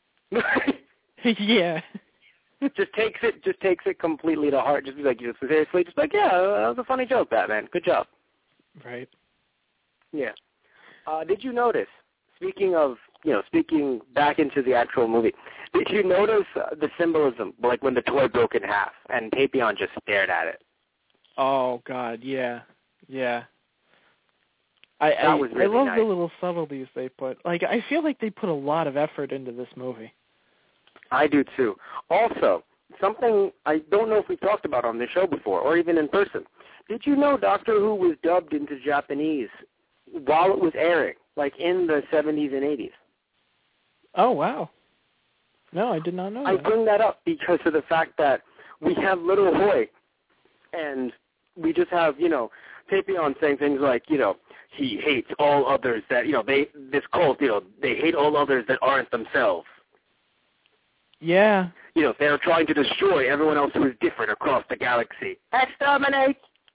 D: Yeah.
E: Just takes it, just takes it completely to heart. Just be like, just seriously, just like, yeah, that was a funny joke, Batman. Good job.
D: Right.
E: Yeah. Uh, did you notice? Speaking of, you know, speaking back into the actual movie, did you notice uh, the symbolism, like when the toy broke in half and Papillon just stared at it?
D: Oh God, yeah, yeah. I
E: that
D: I,
E: was really
D: I love
E: nice.
D: the little subtleties they put. Like, I feel like they put a lot of effort into this movie.
E: I do too. Also, something I don't know if we talked about on the show before, or even in person. Did you know Doctor Who was dubbed into Japanese while it was airing, like in the seventies and eighties?
D: Oh, wow. No, I did not know
E: I
D: that.
E: bring that up because of the fact that we have Little Hoy, and we just have, you know, Papillon saying things like, you know, he hates all others that, you know, they, this cult, you know, they hate all others that aren't themselves.
D: Yeah.
E: You know, they're trying to destroy everyone else who is different across the galaxy. Exterminate!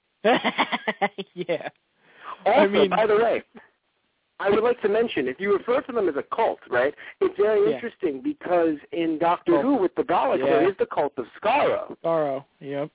D: Yeah.
E: Also,
D: I mean,
E: by the way, I would like to mention, if you refer to them as a cult, right, it's very
D: yeah.
E: interesting because in Doctor
D: Well,
E: Who with the Daleks,
D: yeah.
E: there is the cult of Skaro.
D: Skaro, yep.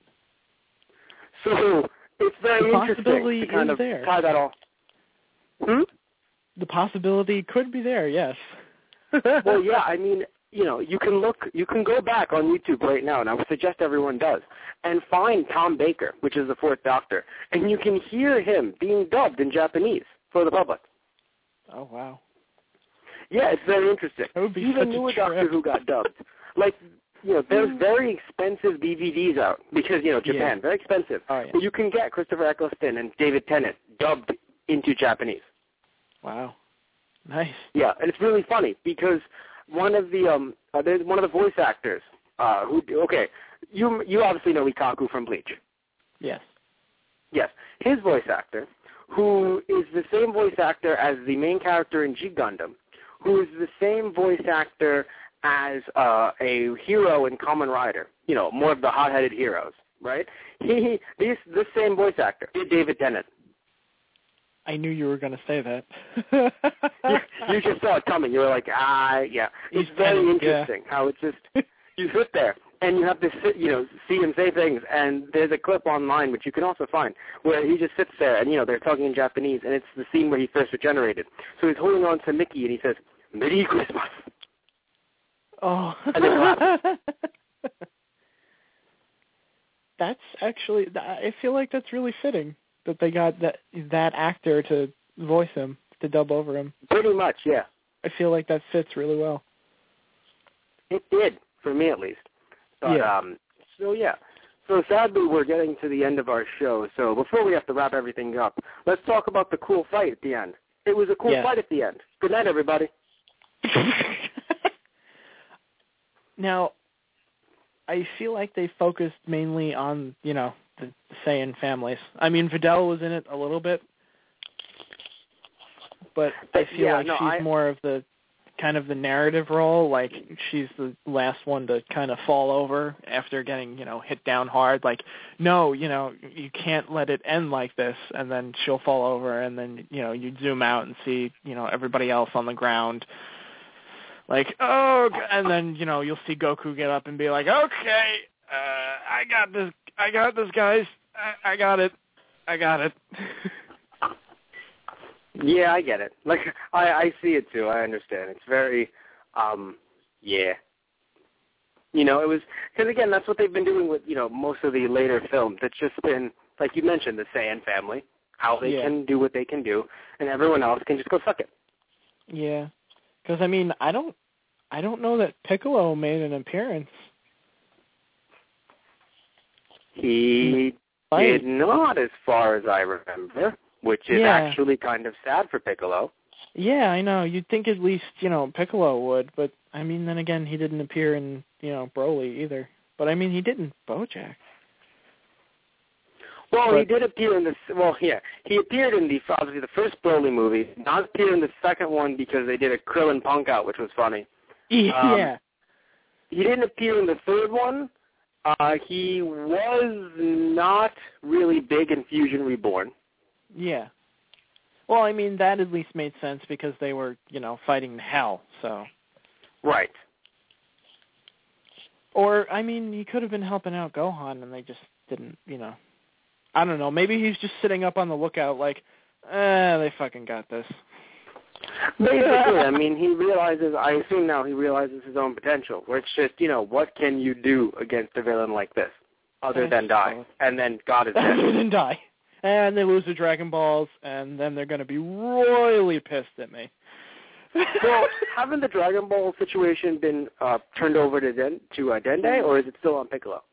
E: So it's very
D: The
E: interesting
D: possibility
E: to kind
D: is
E: of
D: there.
E: tie that all. Hmm?
D: The possibility could be there, yes.
E: Well, yeah, I mean, you know, you can look, you can go back on YouTube right now, and I would suggest everyone does, and find Tom Baker, which is the Fourth Doctor, and you can hear him being dubbed in Japanese for the public.
D: Oh, wow.
E: Yeah, it's very interesting.
D: That would be
E: Even
D: such a
E: newer
D: trip.
E: Doctor Who got dubbed. Like, you know, there's very expensive D V Ds out because, you know, Japan,
D: Yeah.
E: very expensive.
D: Oh, yeah.
E: But you can get Christopher Eccleston and David Tennant dubbed into Japanese.
D: Wow. Nice.
E: Yeah, and it's really funny because one of the um, uh, there's one of the voice actors uh, who okay, you you obviously know Ikaku from Bleach.
D: Yes.
E: Yes, his voice actor, who is the same voice actor as the main character in G Gundam, who is the same voice actor as uh, a hero in Kamen Rider. You know, more of the hot-headed heroes, right? He this this same voice actor did David Tennant.
D: I knew you were going to say that.
E: you, you just saw it coming. You were like, ah, yeah. It's
D: He's
E: very
D: Tennant, yeah.
E: interesting how it's just you sit there and you have to sit, you know, see him say things. And there's a clip online which you can also find where he just sits there and you know they're talking in Japanese and it's the scene where he first regenerated. So he's holding on to Mickey and he says, "Merry Christmas."
D: Oh.
E: And then claps.
D: That's actually, I feel like that's really fitting that they got that that actor to voice him, to dub over him.
E: Pretty much, yeah.
D: I feel like that fits really well.
E: It did, for me at least. But,
D: Yeah.
E: um, so, yeah. So, sadly, we're getting to the end of our show. So, before we have to wrap everything up, let's talk about the cool fight at the end. It was a cool
D: Yeah.
E: fight at the end. Good night, everybody.
D: Now, I feel like they focused mainly on, you know, the, the Saiyan families. I mean, Videl was in it a little bit, but I feel
E: yeah,
D: like
E: no,
D: she's
E: I,
D: more of the kind of the narrative role. Like she's the last one to kind of fall over after getting, you know, hit down hard. Like, no, you know, you can't let it end like this. And then she'll fall over, and then, you know, you zoom out and see, you know, everybody else on the ground. Like, oh, and then, you know, you'll see Goku get up and be like, okay, uh, I got this, I got this, guys. I, I got it. I got it.
E: Yeah, I get it. Like, I, I see it too. I understand. It's very, um, yeah. You know, it was, because again, that's what they've been doing with, you know, most of the later films. It's just been, like you mentioned, the Saiyan family, how they
D: Yeah.
E: can do what they can do, and everyone else can just go suck it.
D: Yeah. Because, I mean, I don't, I don't know that Piccolo made an appearance.
E: He
D: Right.
E: did not, as far as I remember, which is
D: Yeah.
E: actually kind of sad for Piccolo.
D: Yeah, I know. You'd think at least, you know, Piccolo would, but, I mean, then again, he didn't appear in, you know, Broly either. But, I mean, he did in BoJack.
E: Well,
D: But-
E: he did appear in this. Well, yeah, he appeared in the obviously the first Broly movie. Not appear in the second one because they did a Krillin Punk out, which was funny. Um,
D: Yeah.
E: He didn't appear in the third one. Uh, he was not really big in Fusion Reborn.
D: Yeah. Well, I mean, that at least made sense because they were, you know, fighting hell, so.
E: Right.
D: Or, I mean, he could have been helping out Gohan, and they just didn't, you know. I don't know. Maybe he's just sitting up on the lookout like, eh, they fucking got this.
E: Basically, I mean, he realizes, I assume now he realizes his own potential, where it's just, you know, what can you do against a villain like this other
D: I
E: than die?
D: suppose.
E: And then God is
D: Other
E: dead.
D: than die. And they lose the Dragon Balls, and then they're going to be royally pissed at me.
E: Well, haven't the Dragon Ball situation been uh, turned over to Den- to uh, Dende, or is it still on Piccolo?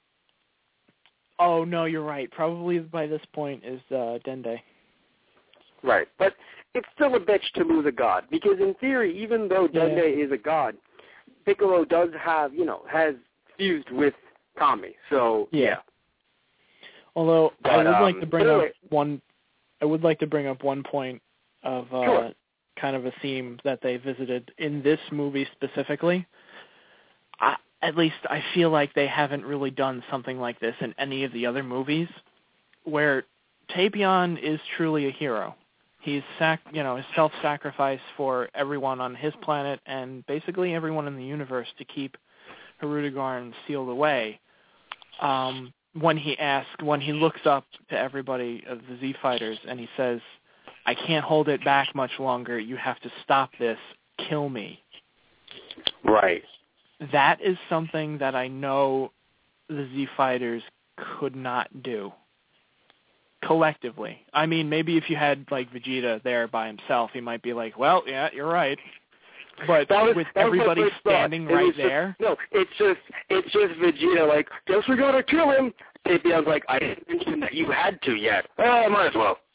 D: Oh, no, you're right. Probably by this point is uh, Dende.
E: Right. But it's still a bitch to lose a god, because in theory, even though Dende
D: Yeah.
E: is a god, Piccolo does have, you know, has fused with Kami. So,
D: Yeah.
E: yeah.
D: Although I
E: But,
D: would like
E: um,
D: to bring
E: but
D: up
E: anyway-
D: one, I would like to bring up one point of uh,
E: Sure.
D: kind of a theme that they visited in this movie specifically. I, at least I feel like they haven't really done something like this in any of the other movies, where Tapion is truly a hero. He's sac, you know, his self-sacrifice for everyone on his planet and basically everyone in the universe to keep Hirudegarn sealed away. Um, when he asked, when he looks up to everybody of the Z Fighters and he says, "I can't hold it back much longer. You have to stop this. Kill me."
E: Right.
D: That is something that I know the Z Fighters could not do collectively. I mean, maybe if you had like Vegeta there by himself, he might be like, "Well, yeah, you're right." But
E: That was,
D: with
E: that was my
D: everybody
E: first thought.
D: standing
E: It
D: right
E: was just-
D: there,
E: no, it's just it's just Vegeta like, guess we gotta kill him. Tapion's like, I didn't mention that you had to yet. Oh, might as well.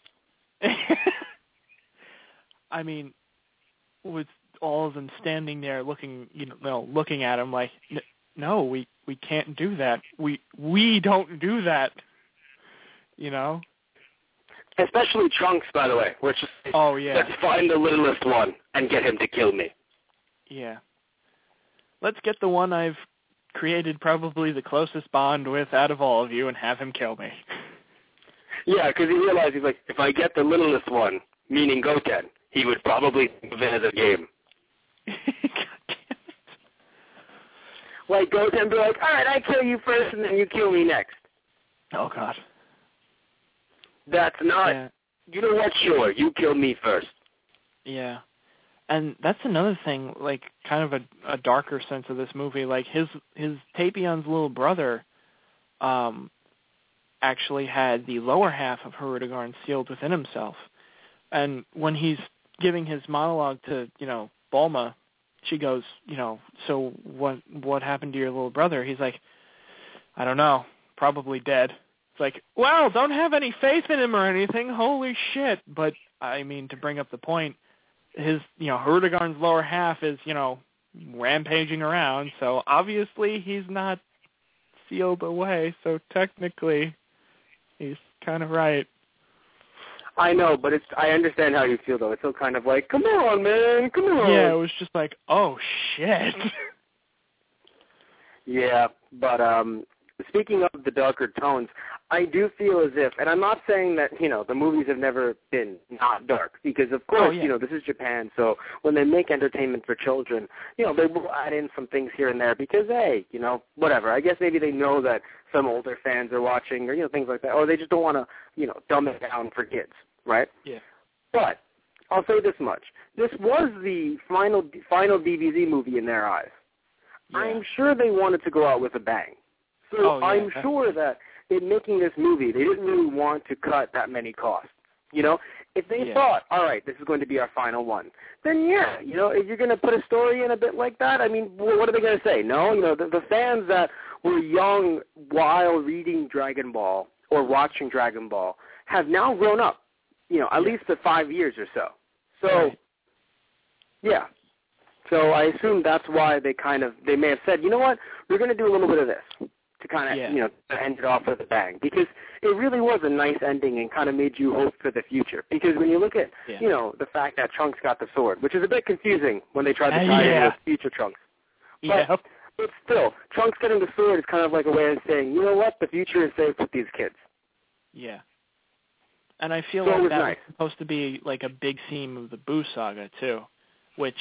D: I mean, with all of them standing there looking, you know, looking at him like, no, we we can't do that. We we don't do that. You know.
E: Especially Trunks, by the way, which is,
D: Oh yeah.
E: let's find the littlest one and get him to kill me.
D: Yeah. Let's get the one I've created probably the closest bond with out of all of you and have him kill me.
E: Yeah, because he realized, he's like, if I get the littlest one, meaning Goten, he would probably think of it as a game.
D: God damn it.
E: Like, Goten be like, all right, I kill you first and then you kill me next.
D: Oh God.
E: That's not,
D: Yeah.
E: you know what, sure, you kill me first.
D: Yeah. And that's another thing, like kind of a, a darker sense of this movie. Like his his Tapion's little brother um actually had the lower half of Hirudegarn sealed within himself. And when he's giving his monologue to, you know, Bulma, she goes, you know, so what what happened to your little brother? He's like, I don't know, probably dead. It's like, well, don't have any faith in him or anything. Holy shit. But I mean, to bring up the point, his, you know, Hirudegarn's lower half is, you know, rampaging around, so obviously he's not sealed away, so technically he's kind of right.
E: I know, but it's I understand how you feel though. It's still kind of like, come on, man, come on.
D: Yeah, it was just like, oh shit.
E: Yeah, but um, speaking of the darker tones, I do feel as if, and I'm not saying that, you know, the movies have never been not dark, because of course,
D: oh, yeah.
E: you know, this is Japan, so when they make entertainment for children, you know, they will add in some things here and there because, hey, you know, whatever. I guess maybe they know that some older fans are watching or, you know, things like that, or they just don't want to, you know, dumb it down for kids, right?
D: Yeah.
E: But I'll say this much. This was the final final D B Z movie in their eyes.
D: Yeah.
E: I'm sure they wanted to go out with a bang. So
D: oh, yeah,
E: I'm
D: definitely.
E: sure that in making this movie, they didn't really want to cut that many costs. You know, if they
D: yeah.
E: thought, all right, this is going to be our final one, then yeah, you know, if you're going to put a story in a bit like that, I mean, what are they going to say? No, you know, the, the fans that were young while reading Dragon Ball or watching Dragon Ball have now grown up, you know, at
D: yeah.
E: least for five years or so. So,
D: right.
E: yeah. So I assume that's why they kind of, they may have said, you know what, we're going to do a little bit of this to kind of,
D: yeah.
E: you know, end it off with a bang. Because it really was a nice ending and kind of made you hope for the future. Because when you look at,
D: yeah.
E: you know, the fact that Trunks got the sword, which is a bit confusing when they tried to tie
D: yeah.
E: it with future Trunks. But,
D: yeah.
E: but still, Trunks getting the sword is kind of like a way of saying, you know what, the future is safe with these kids.
D: Yeah. And I feel
E: so
D: like
E: was
D: that
E: nice.
D: was supposed to be like a big theme of the Boo saga too, which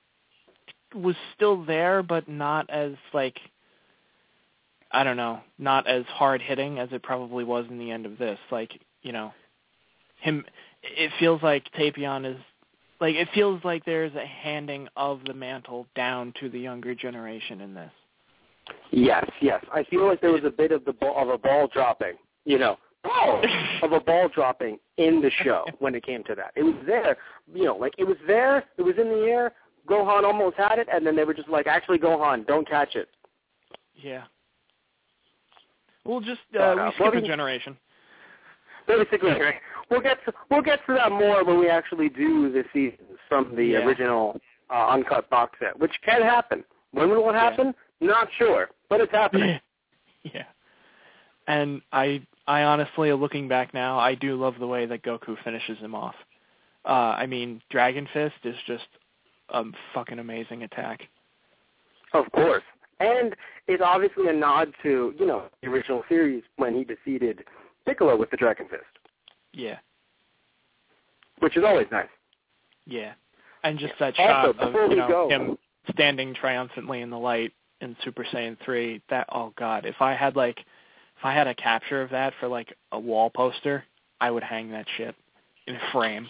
D: was still there, but not as like, I don't know, not as hard hitting as it probably was in the end of this. Like, you know, him. It feels like Tapion is like it feels like there's a handing of the mantle down to the younger generation in this.
E: Yes, yes. I feel like there was a bit of the ball, of a ball dropping, you know, ball, of a ball dropping in the show when it came to that. It was there, you know, like it was there, it was in the air, Gohan almost had it, and then they were just like, actually, Gohan, don't catch it.
D: Yeah. We'll just, uh,
E: uh,
D: we
E: well,
D: skip a
E: we-
D: generation.
E: Basically, right. We'll get to, we'll get to that more when we actually do the seasons from the
D: Yeah.
E: original uh, uncut box set, which can happen. When will it happen?
D: Yeah.
E: Not sure, but it's happening.
D: Yeah. And I, I honestly, looking back now, I do love the way that Goku finishes him off. Uh, I mean, Dragon Fist is just a fucking amazing attack.
E: Of course. And it's obviously a nod to, you know, the original series when he defeated Piccolo with the Dragon Fist.
D: Yeah.
E: Which is always nice.
D: Yeah. And just that
E: Also,
D: shot of,
E: before
D: you
E: we
D: know,
E: go,
D: him standing triumphantly in the light in Super Saiyan three, that, oh God, if I had like, if I had a capture of that for like a wall poster, I would hang that shit in a frame.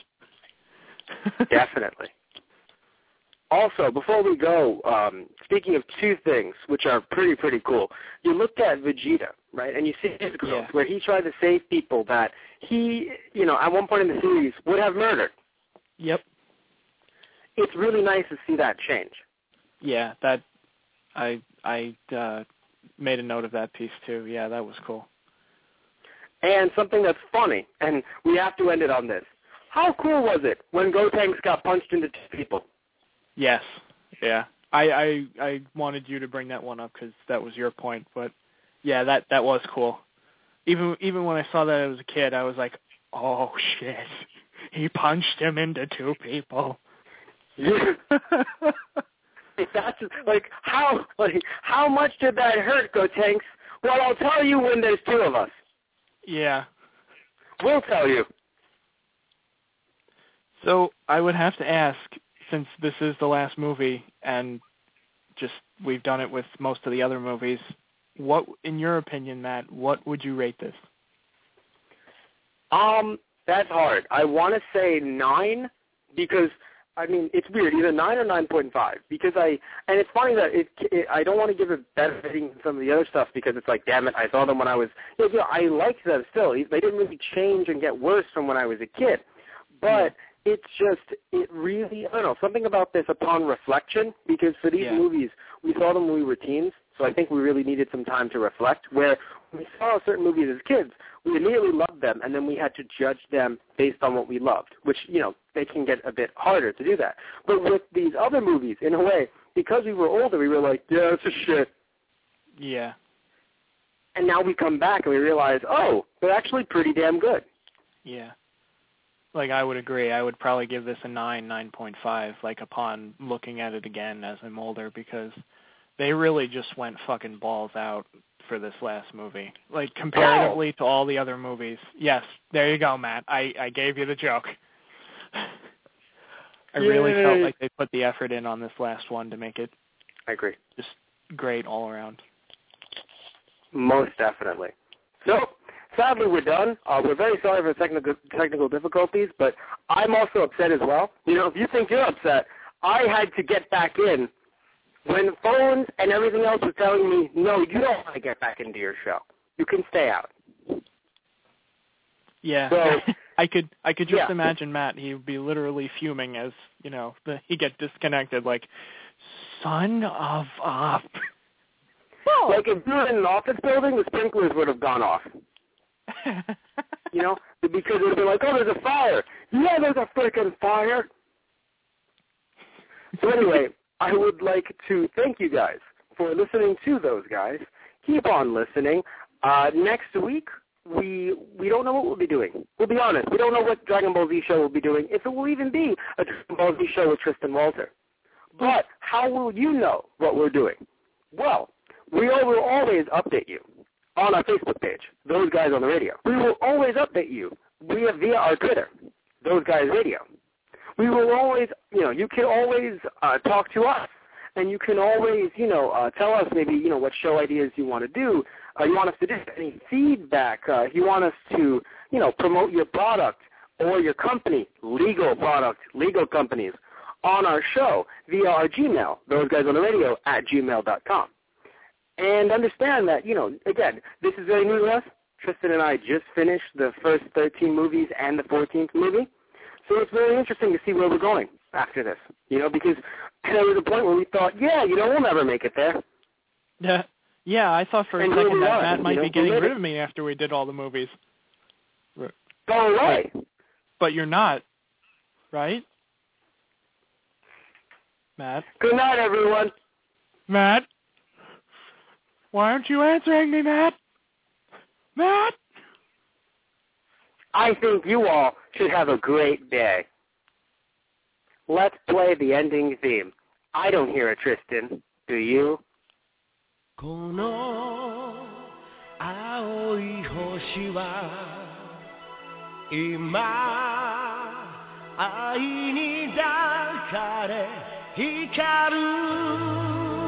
E: Definitely. Also, before we go, um, speaking of two things, which are pretty, pretty cool, you looked at Vegeta, right, and you see his growth,
D: Yeah.
E: where he tried to save people that he, you know, at one point in the series would have murdered.
D: Yep.
E: It's really nice to see that change.
D: Yeah, that, I, I, uh, made a note of that piece too. Yeah, that was cool.
E: And something that's funny, and we have to end it on this. How cool was it when Gotenks got punched into two people?
D: Yes. Yeah. I, I, I wanted you to bring that one up because that was your point, but yeah, that, that was cool. Even, even when I saw that as a kid, I was like, oh shit, he punched him into two people.
E: That's like how like how much did that hurt, Gotenks? Well, I'll tell you when there's two of us.
D: Yeah.
E: We'll tell you.
D: So I would have to ask, since this is the last movie and just we've done it with most of the other movies, what, in your opinion, Matt, what would you rate this?
E: Um, that's hard. I want to say nine because I mean it's weird, either nine or nine point five. Because I and it's funny that it, it I don't want to give it better rating than some of the other stuff because it's like, damn it, I saw them when I was. You know, I liked them still. They didn't really change and get worse from when I was a kid, but. Yeah. It's just, it really, I don't know, something about this upon reflection, because for these
D: yeah.
E: movies, we saw them when we were teens, so I think we really needed some time to reflect, where when we saw certain movies as kids, we immediately loved them, and then we had to judge them based on what we loved, which, you know, they can get a bit harder to do that. But with these other movies, in a way, because we were older, we were like, yeah, it's a shit.
D: Yeah.
E: And now we come back and we realize, oh, they're actually pretty damn good.
D: Yeah. like I would agree. I would probably give this a nine, nine point five, like upon looking at it again as I'm older, because they really just went fucking balls out for this last movie. Like comparatively oh. to all the other movies. Yes, there you go, Matt. I, I gave you the joke. I Yay. really felt like they put the effort in on this last one to make it
E: I agree.
D: Just great all around.
E: Most definitely. So, sadly, we're done. Uh, we're very sorry for the technical technical difficulties, but I'm also upset as well. You know, if you think you're upset, I had to get back in when phones and everything else was telling me, no, you don't want to get back into your show. You can stay out.
D: Yeah,
E: so,
D: I could I could just
E: yeah.
D: imagine Matt. He would be literally fuming as, you know, the, he get disconnected, like, son of a...
E: Well, like if you were in an office building, the sprinklers would have gone off. You know, because it would have been like, oh, there's a fire. Yeah, there's a freaking fire. So anyway, I would like to thank you guys for listening to those guys. Keep on listening. Uh, next week, we we don't know what we'll be doing. We'll be honest. We don't know what Dragon Ball Z show will be doing, if it will even be a Dragon Ball Z show with Tristan Walter. But how will you know what we're doing? Well, we will always update you on our Facebook page, Those Guys on the Radio. We will always update you via, via our Twitter, Those Guys Radio. We will always, you know, you can always uh, talk to us, and you can always, you know, uh, tell us maybe, you know, what show ideas you want to do, uh, you want us to do, any feedback, uh, you want us to, you know, promote your product or your company, legal product, legal companies, on our show via our Gmail, Those Guys on the Radio at gmail dot com. And understand that, you know, again, this is very new to us. Tristan and I just finished the first thirteen movies and the fourteenth movie. So it's very interesting to see where we're going after this, you know, because there was a point where we thought, yeah, you know, we'll never make it there.
D: Yeah, yeah. I thought for a
E: and
D: second that
E: are,
D: Matt might
E: you know,
D: be getting rid of me after we did all the movies.
E: Go away.
D: But, but you're not, right? Matt?
E: Good night, everyone.
D: Matt? Why aren't you answering me, Matt? Matt?
E: I think you all should have a great day. Let's play the ending theme. I don't hear it, Tristan. Do you?
B: この青い星は今愛に抱かれ光る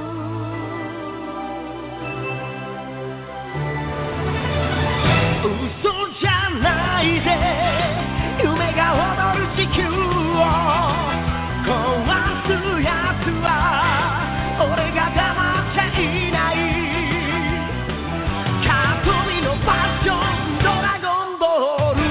B: 嘘じゃないで夢が踊る地球を壊すやつは俺が黙っちゃいないカトリのパッションドラゴンボール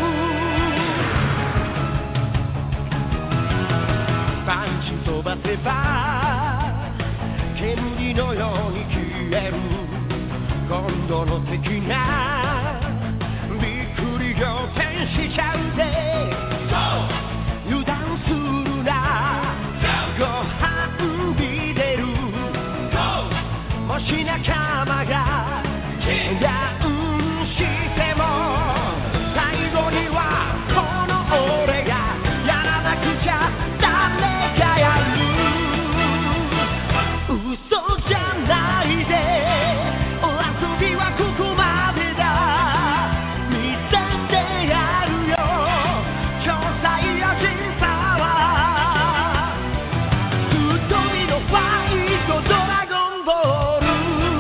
B: パンチ飛ばせば煙のように消える今度の敵がびっくり仰天しちゃうぜ油断するなご飯に出るもし仲間がダウンしても最後にはこの俺がやらなくちゃ誰かやる嘘じゃないで遊びはここまでだ見せてやるよ超才や審査は瞳のファイトドラゴンボール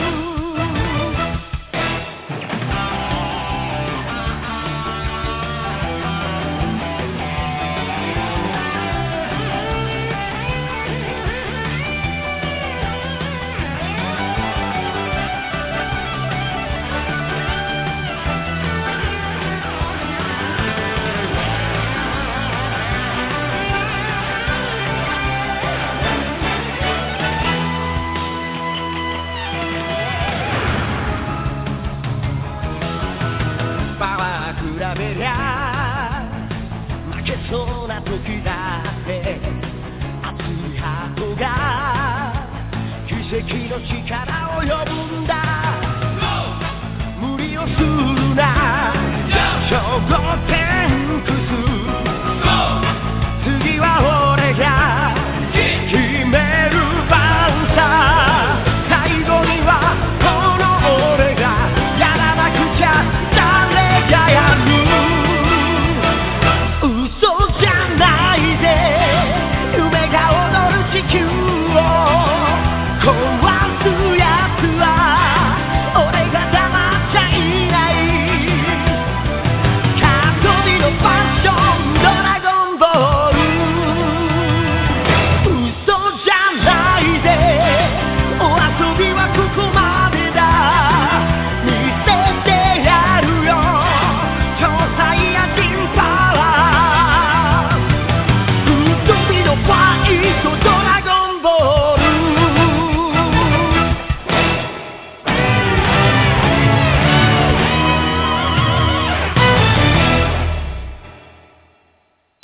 B: 比べりゃ負けそうな時だって熱いハートが奇跡の力を呼ぶんだ